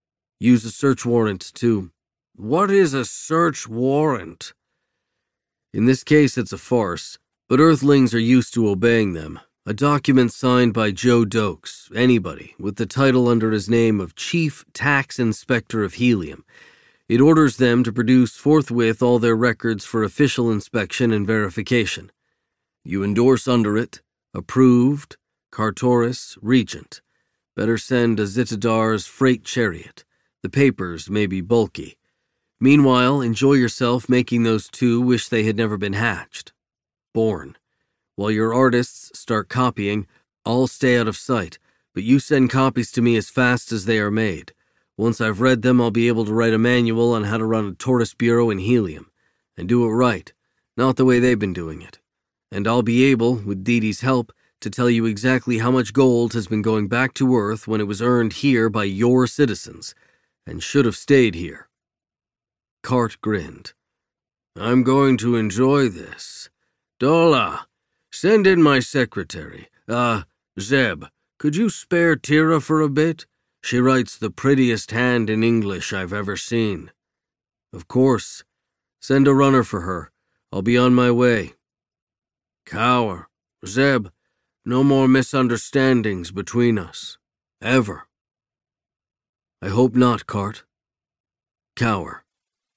Use a search warrant, too. What is a search warrant? In this case, it's a farce, but Earthlings are used to obeying them. A document signed by Joe Dokes, anybody, with the title under his name of Chief Tax Inspector of Helium. It orders them to produce forthwith all their records for official inspection and verification. You endorse under it, approved, Cartoris, Regent. Better send a Zitadar's freight chariot. The papers may be bulky. Meanwhile, enjoy yourself making those two wish they had never been hatched. Born. While your artists start copying, I'll stay out of sight, but you send copies to me as fast as they are made. Once I've read them, I'll be able to write a manual on how to run a tortoise bureau in helium, and do it right, not the way they've been doing it. And I'll be able, with Dee Dee's help, to tell you exactly how much gold has been going back to Earth when it was earned here by your citizens, and should have stayed here. Cart grinned. I'm going to enjoy this. Dola, send in my secretary. Zeb, could you spare Tira for a bit? She writes the prettiest hand in English I've ever seen. Of course. Send a runner for her. I'll be on my way. Cower, Zeb, no more misunderstandings between us. Ever. I hope not, Cart. Cower.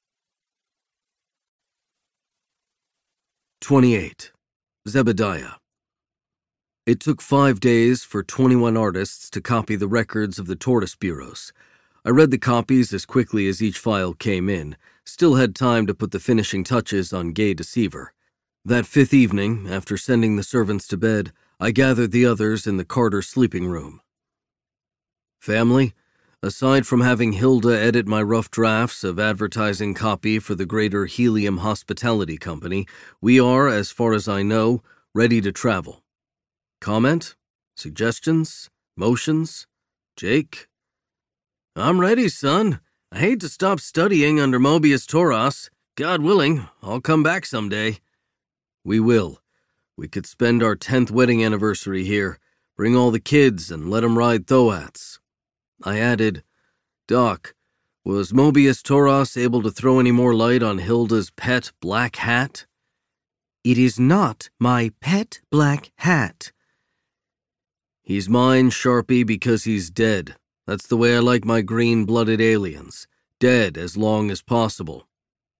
28. Zebediah. It took 5 days for 21 artists to copy the records of the tortoise bureaus. I read the copies as quickly as each file came in, still had time to put the finishing touches on Gay Deceiver. That 5th evening, after sending the servants to bed, I gathered the others in the Carter sleeping room. Family, aside from having Hilda edit my rough drafts of advertising copy for the Greater Helium Hospitality Company, we are, as far as I know, ready to travel. Comment? Suggestions? Motions? Jake? I'm ready, son. I hate to stop studying under Mobius Toros. God willing, I'll come back someday. We will. We could spend our 10th wedding anniversary here, bring all the kids and let 'em ride Thoats. I added, Doc, was Mobius Toros able to throw any more light on Hilda's pet black hat? It is not my pet black hat. He's mine, Sharpie, because he's dead. That's the way I like my green-blooded aliens. Dead as long as possible.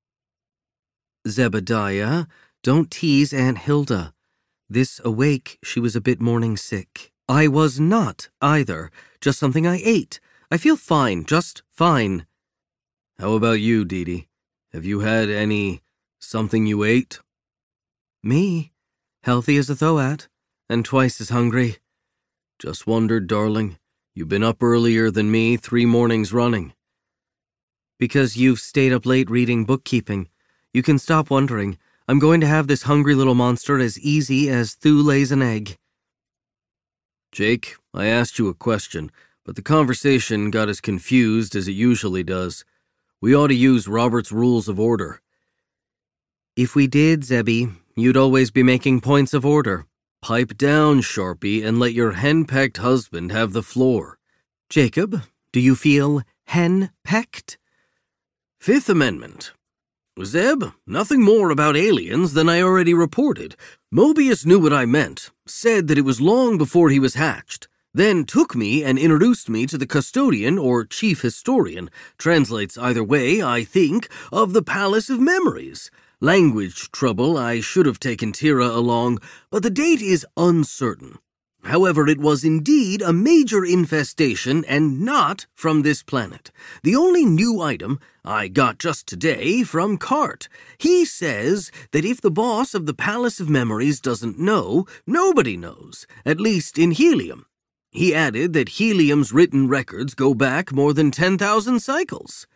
Zebediah, don't tease Aunt Hilda. This awake, she was a bit morning sick. I was not, either. Just something I ate. I feel fine, just fine. How about you, Dee Dee? Have you had something you ate? Me? Healthy as a Thoat, and twice as hungry. Just wondered, darling. You've been up earlier than me 3 mornings running. Because you've stayed up late reading bookkeeping. You can stop wondering. I'm going to have this hungry little monster as easy as Thu lays an egg. Jake, I asked you a question, but the conversation got as confused as it usually does. We ought to use Robert's Rules of Order. If we did, Zebby, you'd always be making points of order. Pipe down, Sharpie, and let your hen-pecked husband have the floor. Jacob, do you feel hen-pecked? 5th Amendment. Zeb, nothing more about aliens than I already reported. Mobius knew what I meant, said that it was long before he was hatched, then took me and introduced me to the custodian or chief historian, translates either way, I think, of the Palace of Memories. Language trouble, I should have taken Tira along, but the date is uncertain. However, it was indeed a major infestation and not from this planet. The only new item I got just today from Cart. He says that if the boss of the Palace of Memories doesn't know, nobody knows, at least in Helium. He added that Helium's written records go back more than 10,000 cycles.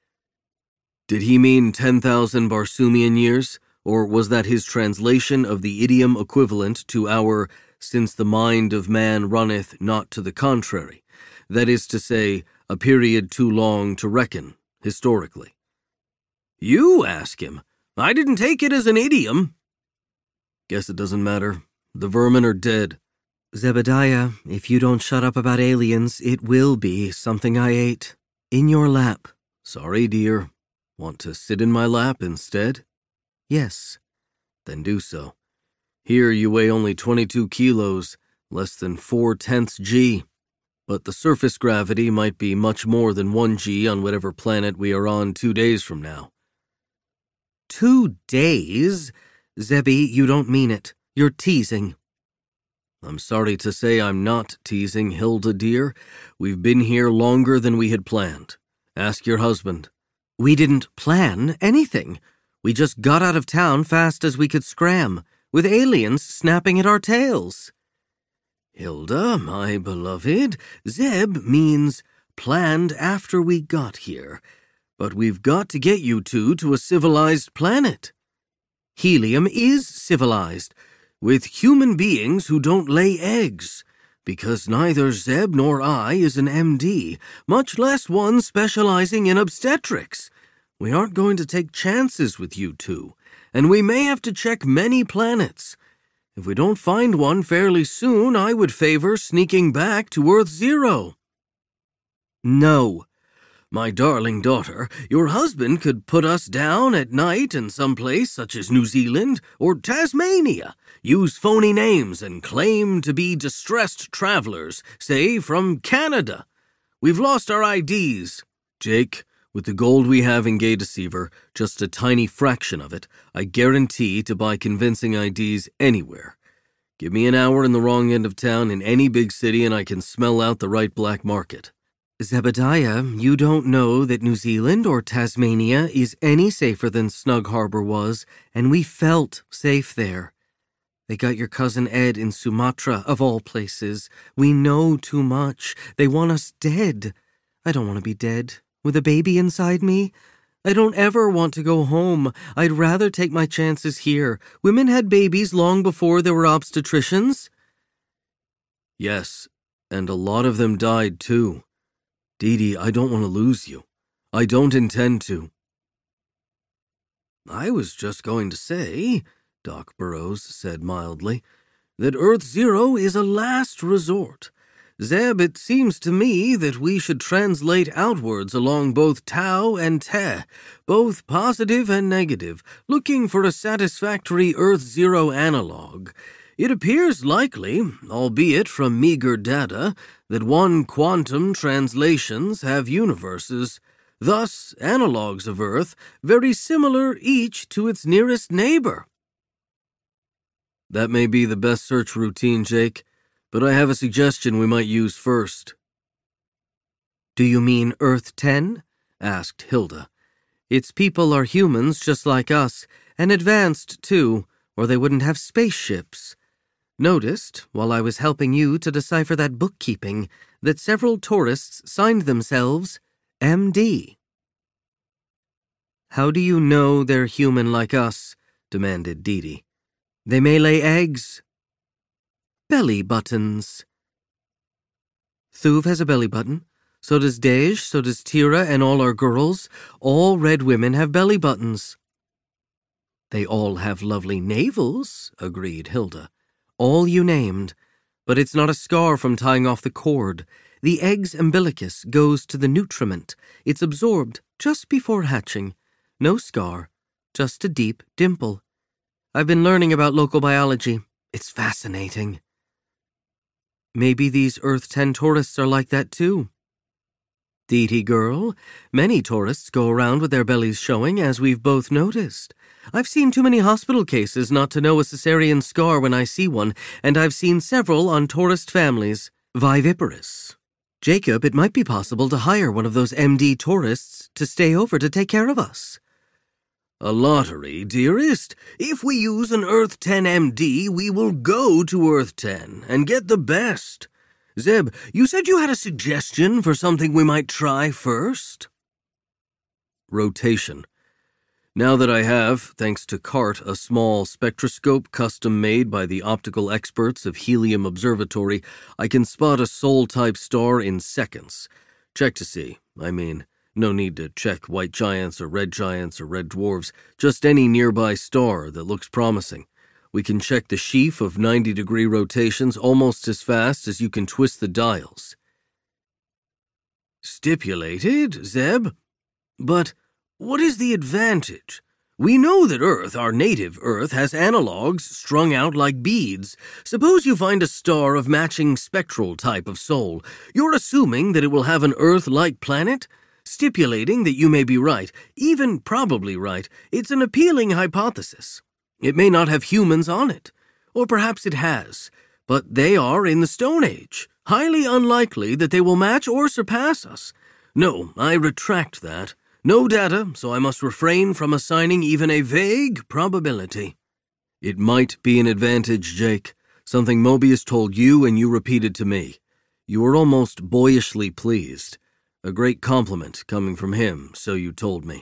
Did he mean 10,000 Barsoomian years, or was that his translation of the idiom equivalent to our since the mind of man runneth not to the contrary, that is to say, a period too long to reckon, historically? You ask him. I didn't take it as an idiom. Guess it doesn't matter. The vermin are dead. Zebediah, if you don't shut up about aliens, it will be something I ate. In your lap. Sorry, dear. Want to sit in my lap instead? Yes. Then do so. Here you weigh only 22 kilos, less than 4/10 G. But the surface gravity might be much more than 1 G on whatever planet we are on 2 days from now. 2 days? Zebby, you don't mean it. You're teasing. I'm sorry to say I'm not teasing, Hilda dear. We've been here longer than we had planned. Ask your husband. We didn't plan anything. We just got out of town fast as we could scram, with aliens snapping at our tails. Hilda, my beloved, Zeb means planned after we got here. But we've got to get you two to a civilized planet. Helium is civilized, with human beings who don't lay eggs, because neither Zeb nor I is an MD, much less one specializing in obstetrics. We aren't going to take chances with you two, and we may have to check many planets. If we don't find one fairly soon, I would favor sneaking back to Earth Zero. No. My darling daughter, your husband could put us down at night in some place such as New Zealand or Tasmania, use phony names and claim to be distressed travelers, say from Canada. We've lost our IDs. Jake, with the gold we have in Gay Deceiver, just a tiny fraction of it, I guarantee to buy convincing IDs anywhere. Give me an hour in the wrong end of town in any big city and I can smell out the right black market. Zebediah, you don't know that New Zealand or Tasmania is any safer than Snug Harbor was, and we felt safe there. They got your cousin Ed in Sumatra, of all places. We know too much. They want us dead. I don't want to be dead. With a baby inside me? I don't ever want to go home. I'd rather take my chances here. Women had babies long before there were obstetricians. Yes, and a lot of them died too. Dee Dee, I don't want to lose you. I don't intend to. I was just going to say, Doc Burrows said mildly, that Earth Zero is a last resort. Zeb, it seems to me that we should translate outwards along both Tau and Te, both positive and negative, looking for a satisfactory Earth Zero analog. It appears likely, albeit from meager data, that one quantum translations have universes, thus analogs of Earth, very similar each to its nearest neighbor. That may be the best search routine, Jake, but I have a suggestion we might use first. Do you mean Earth 10? Asked Hilda. Its people are humans just like us, and advanced too, or they wouldn't have spaceships. Noticed, while I was helping you to decipher that bookkeeping, that several tourists signed themselves MD. How do you know they're human like us? Demanded Dee Dee. They may lay eggs. Belly buttons. Thuv has a belly button. So does Dej, so does Tira and all our girls. All red women have belly buttons. They all have lovely navels, agreed Hilda. All you named. But it's not a scar from tying off the cord. The egg's umbilicus goes to the nutriment. It's absorbed just before hatching. No scar, just a deep dimple. I've been learning about local biology. It's fascinating. Maybe these Earth 10 tourists are like that too. Dee Dee girl, many tourists go around with their bellies showing, as we've both noticed. I've seen too many hospital cases not to know a cesarean scar when I see one, and I've seen several on tourist families. Viviparous. Jacob, it might be possible to hire one of those MD tourists to stay over to take care of us. A lottery, dearest. If we use an Earth 10 MD, we will go to Earth 10 and get the best. Zeb, you said you had a suggestion for something we might try first? Rotation. Now that I have, thanks to CART, a small spectroscope custom-made by the optical experts of Helium Observatory, I can spot a Sol-type star in seconds. Check to see. No need to check white giants or red dwarfs, just any nearby star that looks promising. We can check the sheaf of 90-degree rotations almost as fast as you can twist the dials. Stipulated, Zeb? But what is the advantage? We know that Earth, our native Earth, has analogs strung out like beads. Suppose you find a star of matching spectral type of soul. You're assuming that it will have an Earth-like planet? Stipulating that you may be right, even probably right, it's an appealing hypothesis. It may not have humans on it. Or perhaps it has. But they are in the Stone Age. Highly unlikely that they will match or surpass us. No, I retract that. No data, so I must refrain from assigning even a vague probability. It might be an advantage, Jake. Something Mobius told you and you repeated to me. You were almost boyishly pleased. A great compliment coming from him, so you told me.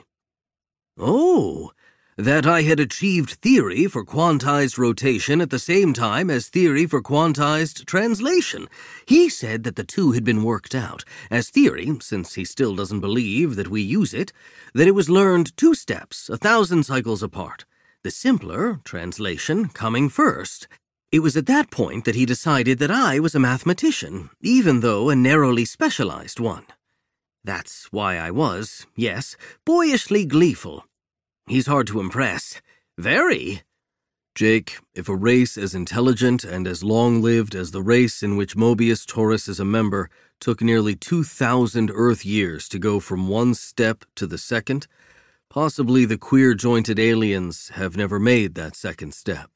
Oh, that I had achieved theory for quantized rotation at the same time as theory for quantized translation. He said that the two had been worked out. As theory, since he still doesn't believe that we use it, that it was learned 2 steps, 1,000 cycles apart. The simpler, translation, coming first. It was at that point that he decided that I was a mathematician, even though a narrowly specialized one. That's why I was, yes, boyishly gleeful. He's hard to impress. Very. Jake, if a race as intelligent and as long-lived as the race in which Mobius Taurus is a member took nearly 2,000 Earth years to go from one step to the second, possibly the queer-jointed aliens have never made that second step.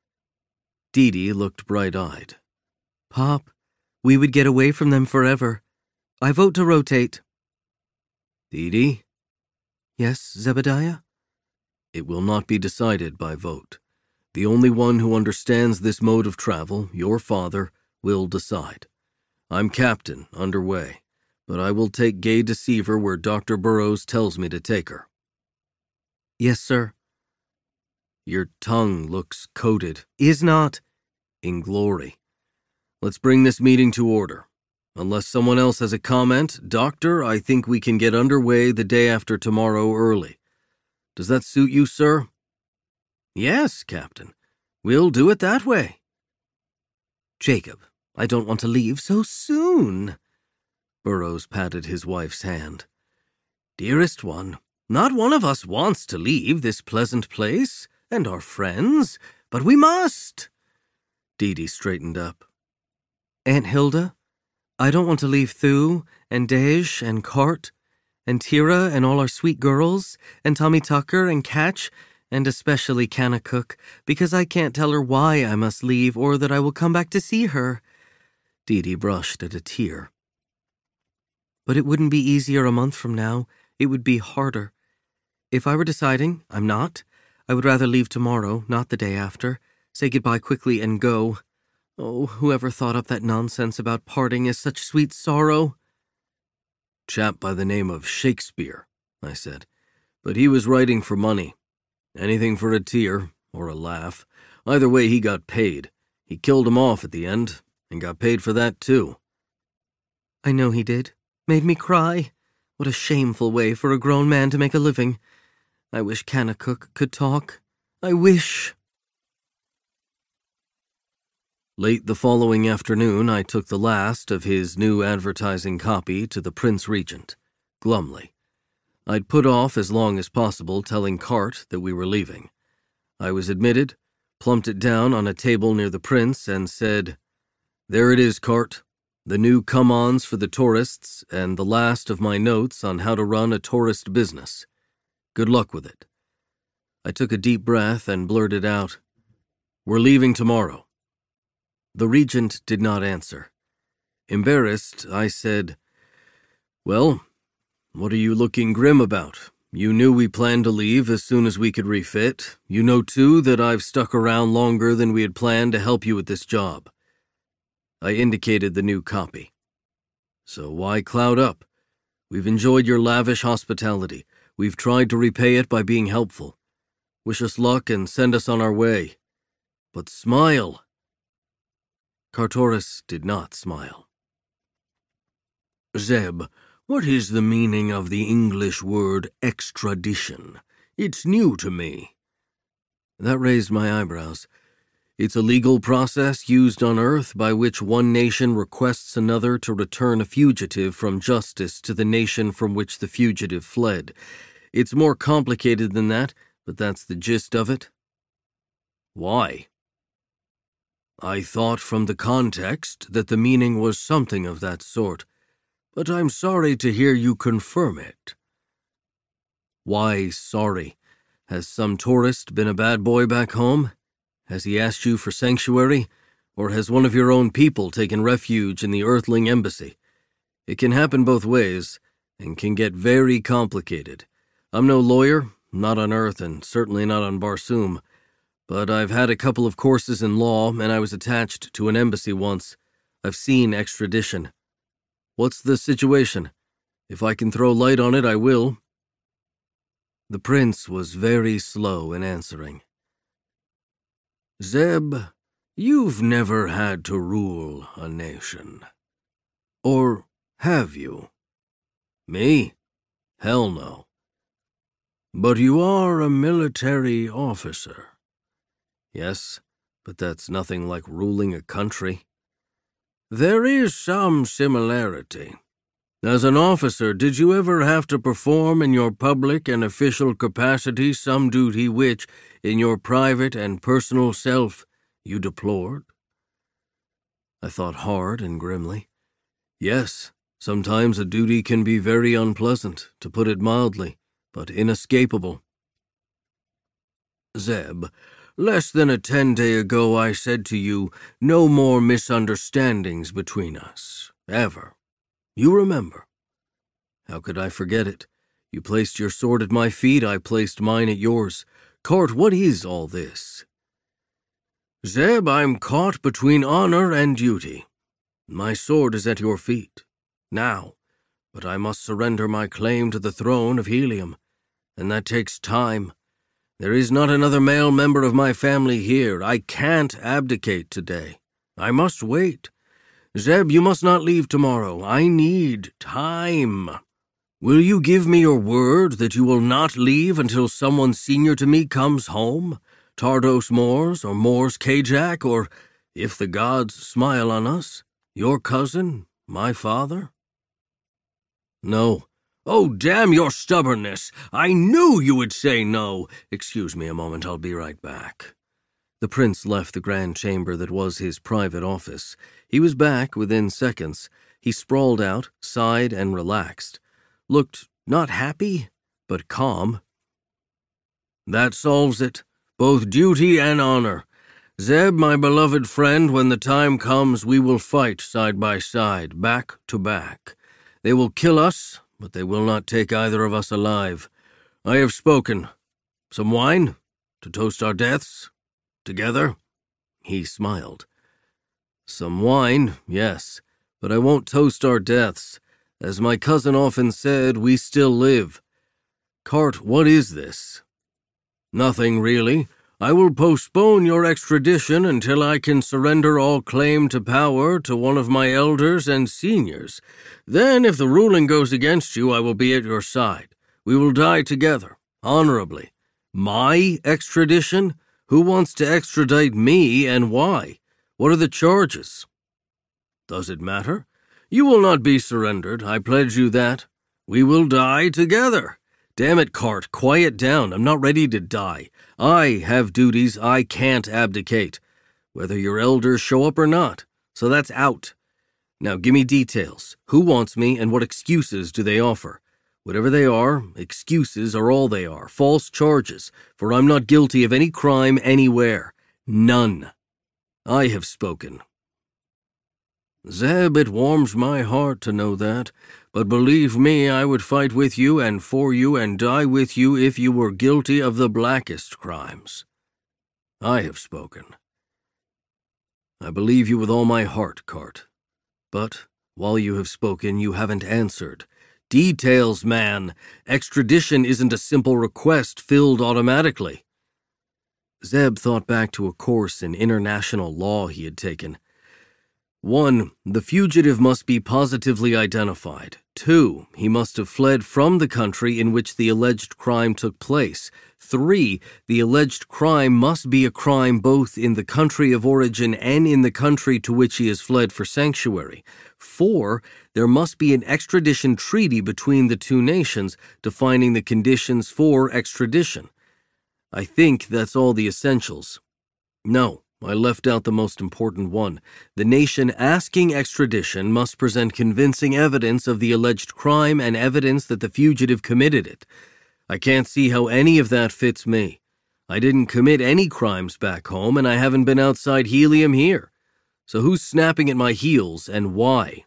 Dee Dee looked bright-eyed. Pop, we would get away from them forever. I vote to rotate. Dee Dee? Yes, Zebediah? It will not be decided by vote. The only one who understands this mode of travel, your father, will decide. I'm captain, underway, but I will take Gay Deceiver where Dr. Burroughs tells me to take her. Yes, sir. Your tongue looks coated. Is not. In glory. Let's bring this meeting to order. Unless someone else has a comment, Doctor, I think we can get underway the day after tomorrow early. Does that suit you, sir? Yes, Captain. We'll do it that way. Jacob, I don't want to leave so soon. Burroughs patted his wife's hand. Dearest one, not one of us wants to leave this pleasant place and our friends, but we must. Dee Dee straightened up. Aunt Hilda, I don't want to leave Thu and Dej and Cart and Tira and all our sweet girls and Tommy Tucker and Catch and especially Kanakuk, because I can't tell her why I must leave or that I will come back to see her. Dee Dee brushed at a tear. But it wouldn't be easier a month from now. It would be harder. If I were deciding, I'm not. I would rather leave tomorrow, not the day after. Say goodbye quickly and go. Oh, whoever thought up that nonsense about parting is such sweet sorrow? Chap by the name of Shakespeare, I said. But he was writing for money. Anything for a tear, or a laugh. Either way, he got paid. He killed him off at the end, and got paid for that, too. I know he did. Made me cry. What a shameful way for a grown man to make a living. I wish Kanakuk could talk. I wish. Late the following afternoon, I took the last of his new advertising copy to the Prince Regent, glumly. I'd put off as long as possible telling Cart that we were leaving. I was admitted, plumped it down on a table near the Prince, and said, "There it is, Cart, the new come-ons for the tourists and the last of my notes on how to run a tourist business. Good luck with it." I took a deep breath and blurted out, "We're leaving tomorrow." The Regent did not answer. Embarrassed, I said, "Well, what are you looking grim about? You knew we planned to leave as soon as we could refit. You know, too, that I've stuck around longer than we had planned to help you with this job." I indicated the new copy. "So why cloud up? We've enjoyed your lavish hospitality. We've tried to repay it by being helpful. Wish us luck and send us on our way. But smile." Cartoris did not smile. "Zeb, what is the meaning of the English word extradition? It's new to me." That raised my eyebrows. It's a legal process used on Earth by which one nation requests another to return a fugitive from justice to the nation from which the fugitive fled. It's more complicated than that, but that's the gist of it. Why? I thought from the context that the meaning was something of that sort, but I'm sorry to hear you confirm it. Why sorry? Has some tourist been a bad boy back home? Has he asked you for sanctuary? Or has one of your own people taken refuge in the Earthling embassy? It can happen both ways, and can get very complicated. I'm no lawyer, not on Earth, and certainly not on Barsoom, but I've had a couple of courses in law, and I was attached to an embassy once. I've seen extradition. What's the situation? If I can throw light on it, I will. The prince was very slow in answering. Zeb, you've never had to rule a nation. Or have you? Me? Hell no. But you are a military officer. Yes, but that's nothing like ruling a country. There is some similarity. As an officer, did you ever have to perform in your public and official capacity some duty which, in your private and personal self, you deplored? I thought hard and grimly. Yes, sometimes a duty can be very unpleasant, to put it mildly, but inescapable. Zeb, less than a 10-day ago I said to you, no more misunderstandings between us, ever. You remember. How could I forget it? You placed your sword at my feet, I placed mine at yours. Cort, what is all this? Zeb, I'm caught between honor and duty. My sword is at your feet, now, but I must surrender my claim to the throne of Helium, and that takes time. There is not another male member of my family here. I can't abdicate today. I must wait. Zeb, you must not leave tomorrow. I need time. Will you give me your word that you will not leave until someone senior to me comes home? Tardos Mors or Mors Kajak, or, if the gods smile on us, your cousin, my father? No. Oh, damn your stubbornness! I knew you would say no! Excuse me a moment, I'll be right back. The prince left the grand chamber that was his private office. He was back within seconds. He sprawled out, sighed, and relaxed. Looked not happy, but calm. That solves it. Both duty and honor. Zeb, my beloved friend, when the time comes, we will fight side by side, back to back. They will kill us, but they will not take either of us alive. I have spoken. Some wine? To toast our deaths? Together? He smiled. Some wine, yes, but I won't toast our deaths. As my cousin often said, we still live. Cart, what is this? Nothing, really. I will postpone your extradition until I can surrender all claim to power to one of my elders and seniors. Then, if the ruling goes against you, I will be at your side. We will die together, honorably. My extradition? Who wants to extradite me, and why? What are the charges? Does it matter? You will not be surrendered, I pledge you that. We will die together. Damn it, Cart, quiet down. I'm not ready to die. I have duties I can't abdicate, whether your elders show up or not. So that's out. Now give me details. Who wants me, and what excuses do they offer? Whatever they are, excuses are all they are, false charges, for I'm not guilty of any crime anywhere. None. I have spoken. Zeb, it warms my heart to know that, but believe me, I would fight with you and for you and die with you if you were guilty of the blackest crimes. I have spoken. I believe you with all my heart, Cart. But, while you have spoken, you haven't answered. Details, man. Extradition isn't a simple request filled automatically. Zeb thought back to a course in international law he had taken. 1. The fugitive must be positively identified. 2. He must have fled from the country in which the alleged crime took place. 3. The alleged crime must be a crime both in the country of origin and in the country to which he has fled for sanctuary. 4. There must be an extradition treaty between the two nations defining the conditions for extradition. I think that's all the essentials. No, I left out the most important one. The nation asking extradition must present convincing evidence of the alleged crime and evidence that the fugitive committed it. I can't see how any of that fits me. I didn't commit any crimes back home, and I haven't been outside Helium here. So who's snapping at my heels, and why?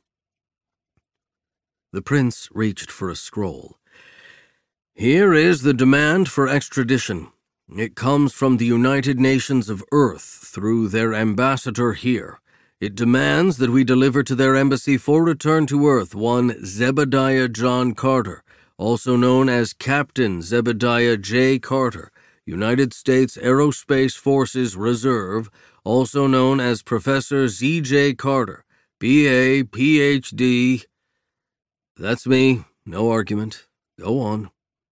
The prince reached for a scroll. Here is the demand for extradition. It comes from the United Nations of Earth through their ambassador here. It demands that we deliver to their embassy for return to Earth one Zebediah John Carter, also known as Captain Zebediah J. Carter, United States Aerospace Forces Reserve, also known as Professor Z.J. Carter, B.A., Ph.D. That's me. No argument. Go on.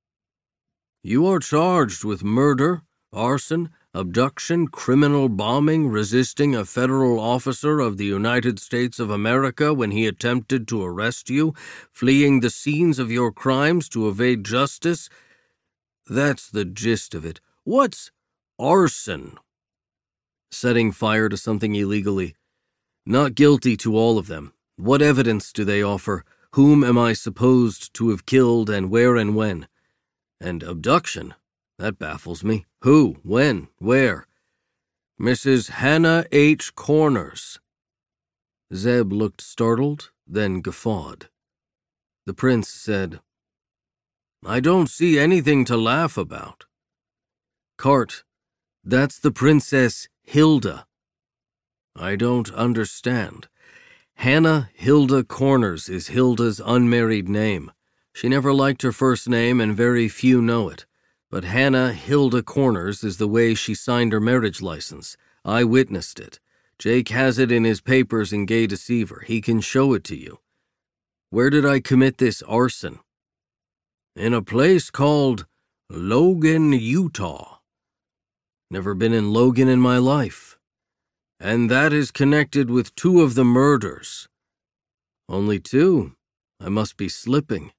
You are charged with murder, arson, abduction, criminal bombing, resisting a federal officer of the United States of America when he attempted to arrest you, fleeing the scenes of your crimes to evade justice. That's the gist of it. What's arson? Setting fire to something illegally. Not guilty to all of them. What evidence do they offer? Whom am I supposed to have killed, and where and when? And abduction? That baffles me. Who? When? Where? Mrs. Hannah H. Corners. Zeb looked startled, then guffawed. The prince said, I don't see anything to laugh about. Cart, that's the Princess Hilda. I don't understand. Hannah Hilda Corners is Hilda's unmarried name. She never liked her first name, and very few know it. But Hannah Hilda Corners is the way she signed her marriage license. I witnessed it. Jake has it in his papers in Gay Deceiver. He can show it to you. Where did I commit this arson? In a place called Logan, Utah. Never been in Logan in my life. And that is connected with 2 of the murders. Only 2? I must be slipping.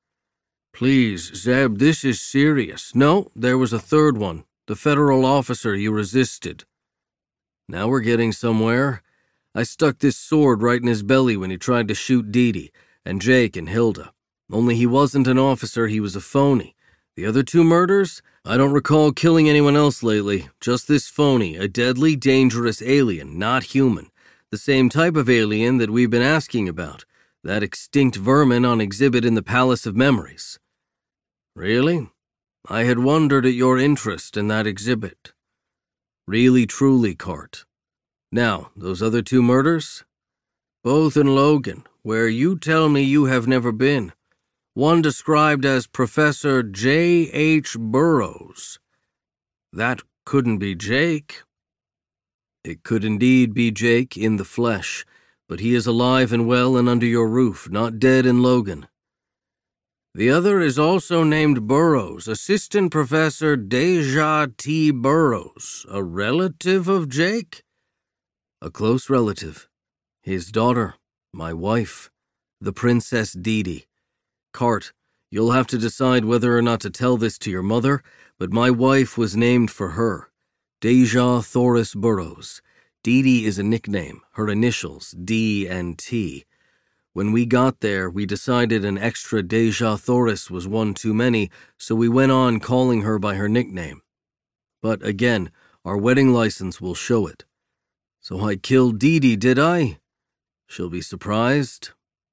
Please, Zeb, this is serious. No, there was a 3rd one. The federal officer you resisted. Now we're getting somewhere. I stuck this sword right in his belly when he tried to shoot Dee Dee, and Jake and Hilda. Only he wasn't an officer, he was a phony. The other 2 murders? I don't recall killing anyone else lately. Just this phony, a deadly, dangerous alien, not human. The same type of alien that we've been asking about. That extinct vermin on exhibit in the Palace of Memories. Really? I had wondered at your interest in that exhibit. Really, truly, Cart. Now, those other 2 murders? Both in Logan, where you tell me you have never been. One described as Professor J.H. Burroughs. That couldn't be Jake. It could indeed be Jake in the flesh, but he is alive and well and under your roof, not dead in Logan. The other is also named Burroughs, Assistant Professor Deja T. Burroughs, a relative of Jake? A close relative. His daughter, my wife, the Princess Dee Dee. Cart, you'll have to decide whether or not to tell this to your mother, but my wife was named for her, Deja Thoris Burroughs. Dee Dee is a nickname, her initials, D and T. When we got there, we decided an extra Deja Thoris was one too many, so we went on calling her by her nickname. But again, our wedding license will show it. So I killed Dee Dee, did I? She'll be surprised.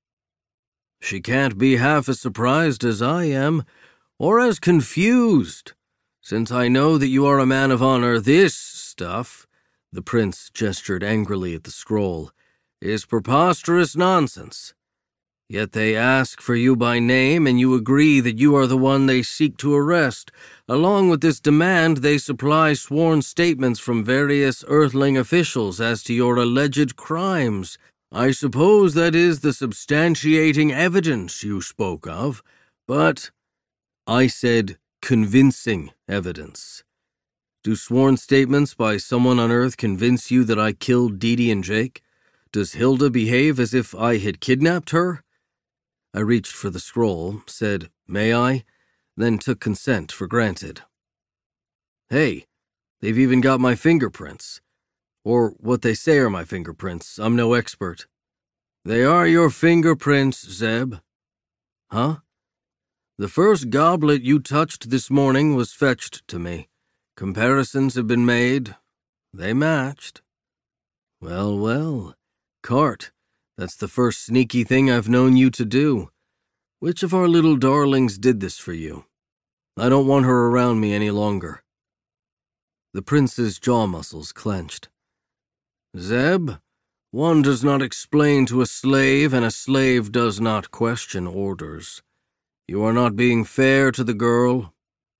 She can't be half as surprised as I am, or as confused. Since I know that you are a man of honor, this stuff, the prince gestured angrily at the scroll, is preposterous nonsense. Yet they ask for you by name, and you agree that you are the one they seek to arrest. Along with this demand, they supply sworn statements from various Earthling officials as to your alleged crimes. I suppose that is the substantiating evidence you spoke of, but I said convincing evidence. Do sworn statements by someone on Earth convince you that I killed Dee Dee and Jake? Does Hilda behave as if I had kidnapped her? I reached for the scroll, said, "May I?" then took consent for granted. Hey, they've even got my fingerprints. Or what they say are my fingerprints. I'm no expert. They are your fingerprints, Zeb. Huh? The first goblet you touched this morning was fetched to me. Comparisons have been made. They matched. Well, well. Cart, that's the first sneaky thing I've known you to do. Which of our little darlings did this for you? I don't want her around me any longer. The prince's jaw muscles clenched. Zeb, one does not explain to a slave, and a slave does not question orders. You are not being fair to the girl?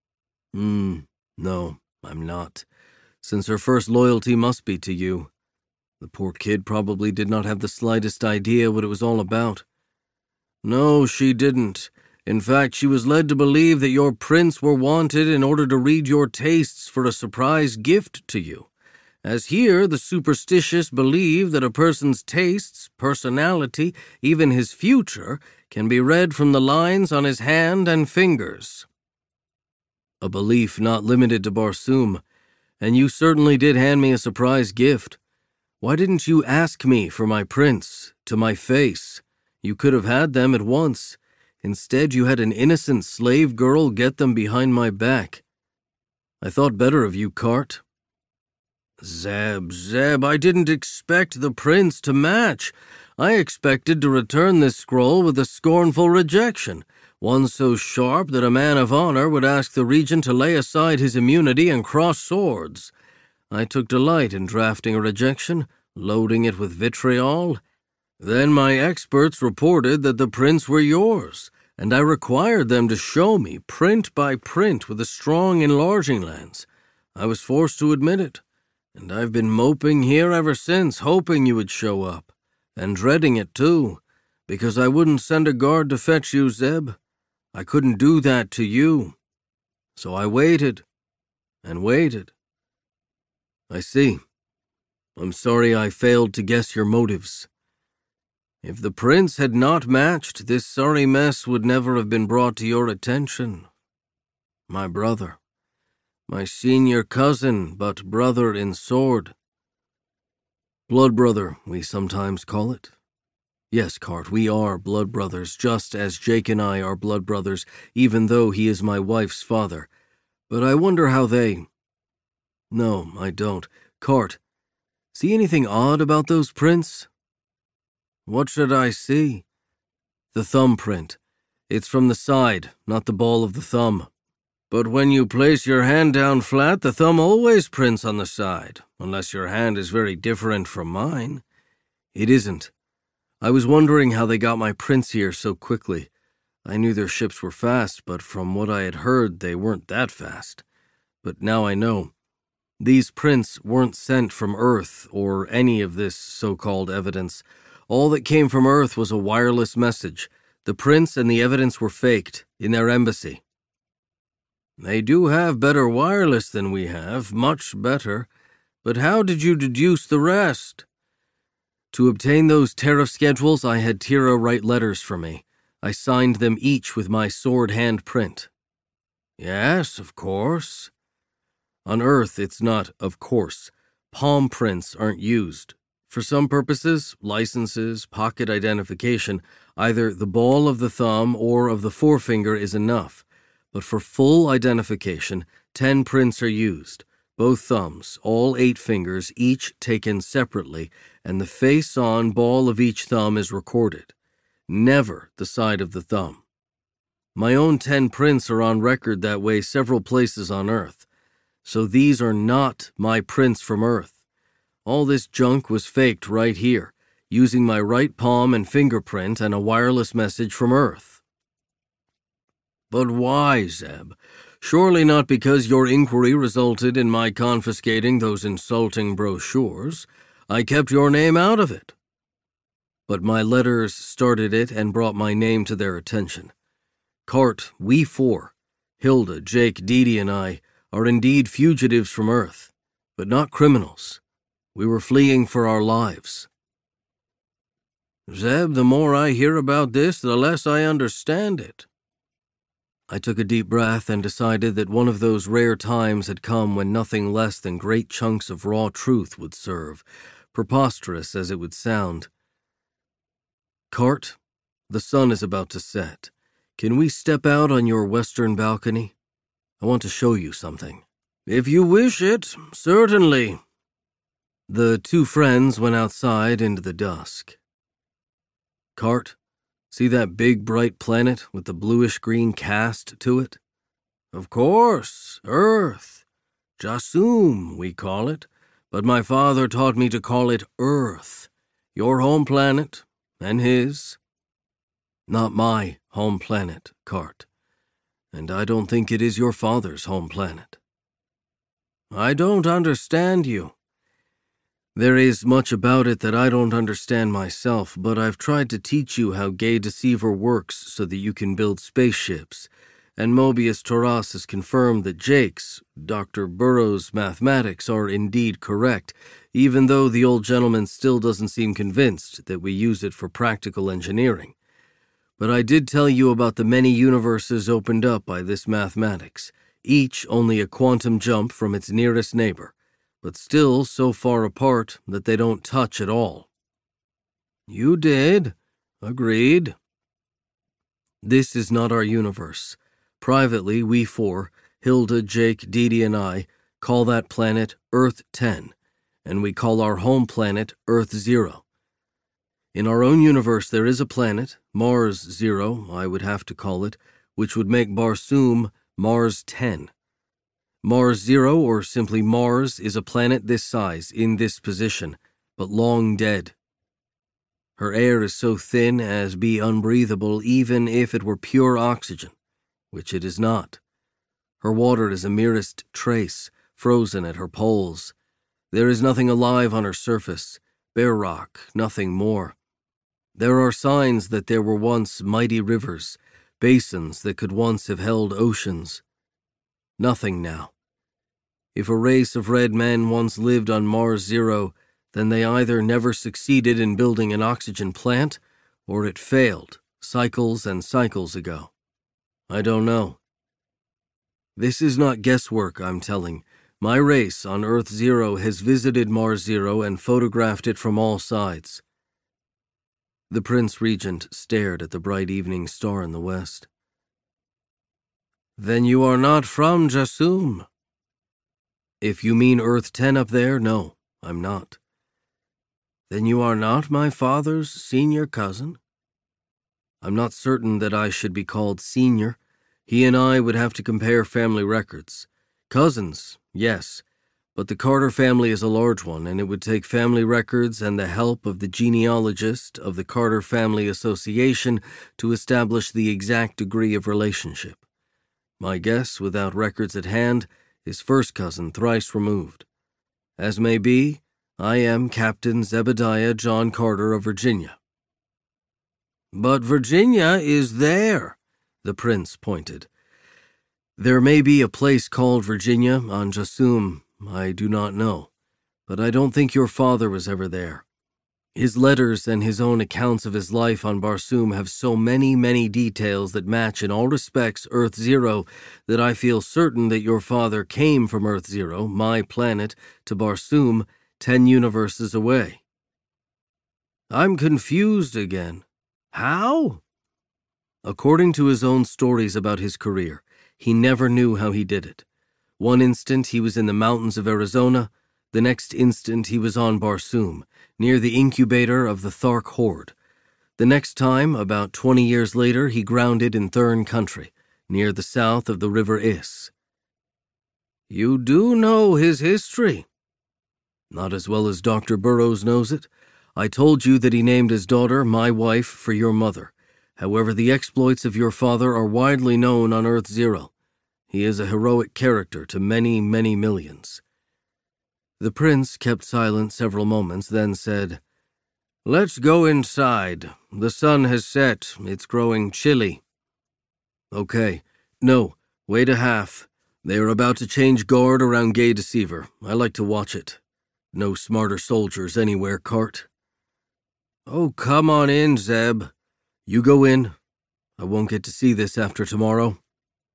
No, I'm not, since her first loyalty must be to you. The poor kid probably did not have the slightest idea what it was all about. No, she didn't. In fact, she was led to believe that your prince were wanted in order to read your tastes for a surprise gift to you. As here, the superstitious believe that a person's tastes, personality, even his future, can be read from the lines on his hand and fingers. A belief not limited to Barsoom, and you certainly did hand me a surprise gift. Why didn't you ask me for my prints, to my face? You could have had them at once. Instead, you had an innocent slave girl get them behind my back. I thought better of you, Cart. Zeb, I didn't expect the prince to match. I expected to return this scroll with a scornful rejection, one so sharp that a man of honor would ask the regent to lay aside his immunity and cross swords. I took delight in drafting a rejection, loading it with vitriol. Then my experts reported that the prints were yours, and I required them to show me, print by print, with a strong enlarging lens. I was forced to admit it. And I've been moping here ever since, hoping you would show up. And dreading it, too, because I wouldn't send a guard to fetch you, Zeb. I couldn't do that to you. So I waited, and waited. I see. I'm sorry I failed to guess your motives. If the prince had not matched, this sorry mess would never have been brought to your attention. My brother. My senior cousin, but brother in sword. Blood brother, we sometimes call it. Yes, Cart, we are blood brothers, just as Jake and I are blood brothers, even though he is my wife's father. But I wonder how they... No, I don't. Cart, see anything odd about those prints? What should I see? The thumbprint. It's from the side, not the ball of the thumb. But when you place your hand down flat, the thumb always prints on the side, unless your hand is very different from mine. It isn't. I was wondering how they got my prints here so quickly. I knew their ships were fast, but from what I had heard, they weren't that fast. But now I know. These prints weren't sent from Earth or any of this so-called evidence. All that came from Earth was a wireless message. The prints and the evidence were faked in their embassy. They do have better wireless than we have, much better. But how did you deduce the rest? To obtain those tariff schedules, I had Tira write letters for me. I signed them each with my sword hand print. Yes, of course. On Earth, it's not of course. Palm prints aren't used. For some purposes, licenses, pocket identification, either the ball of the thumb or of the forefinger is enough. But for full identification, 10 prints are used, both thumbs, all 8 fingers, each taken separately, and the face-on ball of each thumb is recorded. Never the side of the thumb. My own 10 prints are on record that way several places on Earth. So these are not my prints from Earth. All this junk was faked right here, using my right palm and fingerprint and a wireless message from Earth. But why, Zeb? Surely not because your inquiry resulted in my confiscating those insulting brochures. I kept your name out of it. But my letters started it and brought my name to their attention. Cart, we 4, Hilda, Jake, Didi, and I, are indeed fugitives from Earth, but not criminals. We were fleeing for our lives. Zeb, the more I hear about this, the less I understand it. I took a deep breath and decided that one of those rare times had come when nothing less than great chunks of raw truth would serve, preposterous as it would sound. Cart, the sun is about to set. Can we step out on your western balcony? I want to show you something. If you wish it, certainly. The two friends went outside into the dusk. Cart, see that big bright planet with the bluish-green cast to it? Of course, Earth. Jasum, we call it, but my father taught me to call it Earth. Your home planet, and his. Not my home planet, Cart, and I don't think it is your father's home planet. I don't understand you. There is much about it that I don't understand myself, but I've tried to teach you how Gay Deceiver works so that you can build spaceships, and Mobius Taras has confirmed that Jake's, Dr. Burroughs' mathematics are indeed correct, even though the old gentleman still doesn't seem convinced that we use it for practical engineering. But I did tell you about the many universes opened up by this mathematics, each only a quantum jump from its nearest neighbor, but still so far apart that they don't touch at all. You did. Agreed. This is not our universe. Privately, we four, Hilda, Jake, Dee Dee, and I, call that planet Earth 10, and we call our home planet Earth 0. In our own universe there is a planet, Mars 0, I would have to call it, which would make Barsoom Mars 10. Mars 0, or simply Mars, is a planet this size, in this position, but long dead. Her air is so thin as be unbreathable even if it were pure oxygen, which it is not. Her water is a merest trace, frozen at her poles. There is nothing alive on her surface, bare rock, nothing more. There are signs that there were once mighty rivers, basins that could once have held oceans. Nothing now. If a race of red men once lived on Mars 0, then they either never succeeded in building an oxygen plant, or it failed, cycles and cycles ago. I don't know. This is not guesswork, I'm telling. My race on Earth 0 has visited Mars 0 and photographed it from all sides. The Prince Regent stared at the bright evening star in the west. Then you are not from Jasum. If you mean Earth 10 up there, no, I'm not. Then you are not my father's senior cousin? I'm not certain that I should be called senior. He and I would have to compare family records. Cousins, yes, but the Carter family is a large one, and it would take family records and the help of the genealogist of the Carter Family Association to establish the exact degree of relationship. My guess, without records at hand, is first cousin thrice removed. As may be, I am Captain Zebediah John Carter of Virginia. But Virginia is there, the prince pointed. There may be a place called Virginia on Jasum, I do not know, but I don't think your father was ever there. His letters and his own accounts of his life on Barsoom have so many details that match in all respects Earth 0 that I feel certain that your father came from Earth 0, my planet, to Barsoom, 10 universes away. I'm confused again. How? According to his own stories about his career, he never knew how he did it. One instant he was in the mountains of Arizona, the next instant he was on Barsoom, near the incubator of the Thark Horde. The next time, about 20 years later, he grounded in Thurn country, near the south of the River Is. You do know his history. Not as well as Dr. Burroughs knows it. I told you that he named his daughter, my wife, for your mother. However, the exploits of your father are widely known on Earth 0. He is a heroic character to many millions. The prince kept silent several moments, then said, Let's go inside. The sun has set. It's growing chilly. Okay. No, wait a half. They are about to change guard around Gay Deceiver. I like to watch it. No smarter soldiers anywhere, Cart. Oh, come on in, Zeb. You go in. I won't get to see this after tomorrow.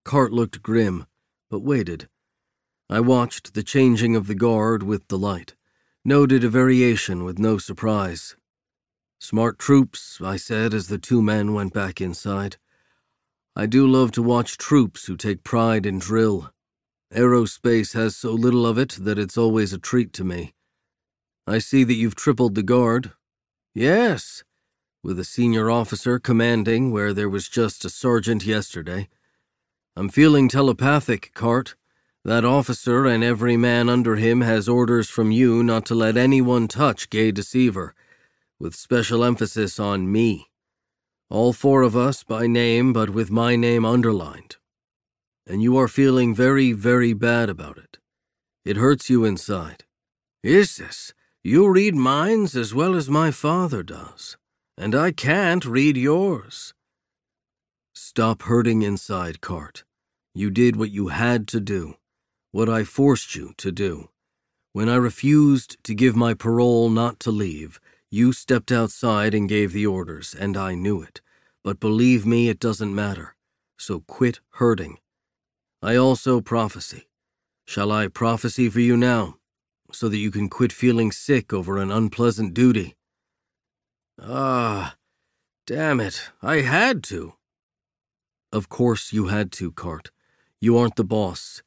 Cart looked grim, but waited. I watched the changing of the guard with delight, noted a variation with no surprise. "Smart troops," I said as the two men went back inside. "I do love to watch troops who take pride in drill. Aerospace has so little of it that it's always a treat to me. I see that you've tripled the guard." "Yes," with a senior officer commanding where there was just a sergeant yesterday. "I'm feeling telepathic, Cart. That officer and every man under him has orders from you not to let anyone touch Gay Deceiver, with special emphasis on me. All four of us by name, but with my name underlined. And you are feeling very, very bad about it. It hurts you inside." "Isis, you read minds as well as my father does, and I can't read yours." "Stop hurting inside, Cart. You did what you had to do, what I forced you to do. When I refused to give my parole not to leave, you stepped outside and gave the orders, and I knew it. But believe me, it doesn't matter. So quit hurting. I also prophesy. Shall I prophesy for you now, so that you can quit feeling sick over an unpleasant duty?" Damn it, I had to." "Of course you had to, Cart. You aren't the boss.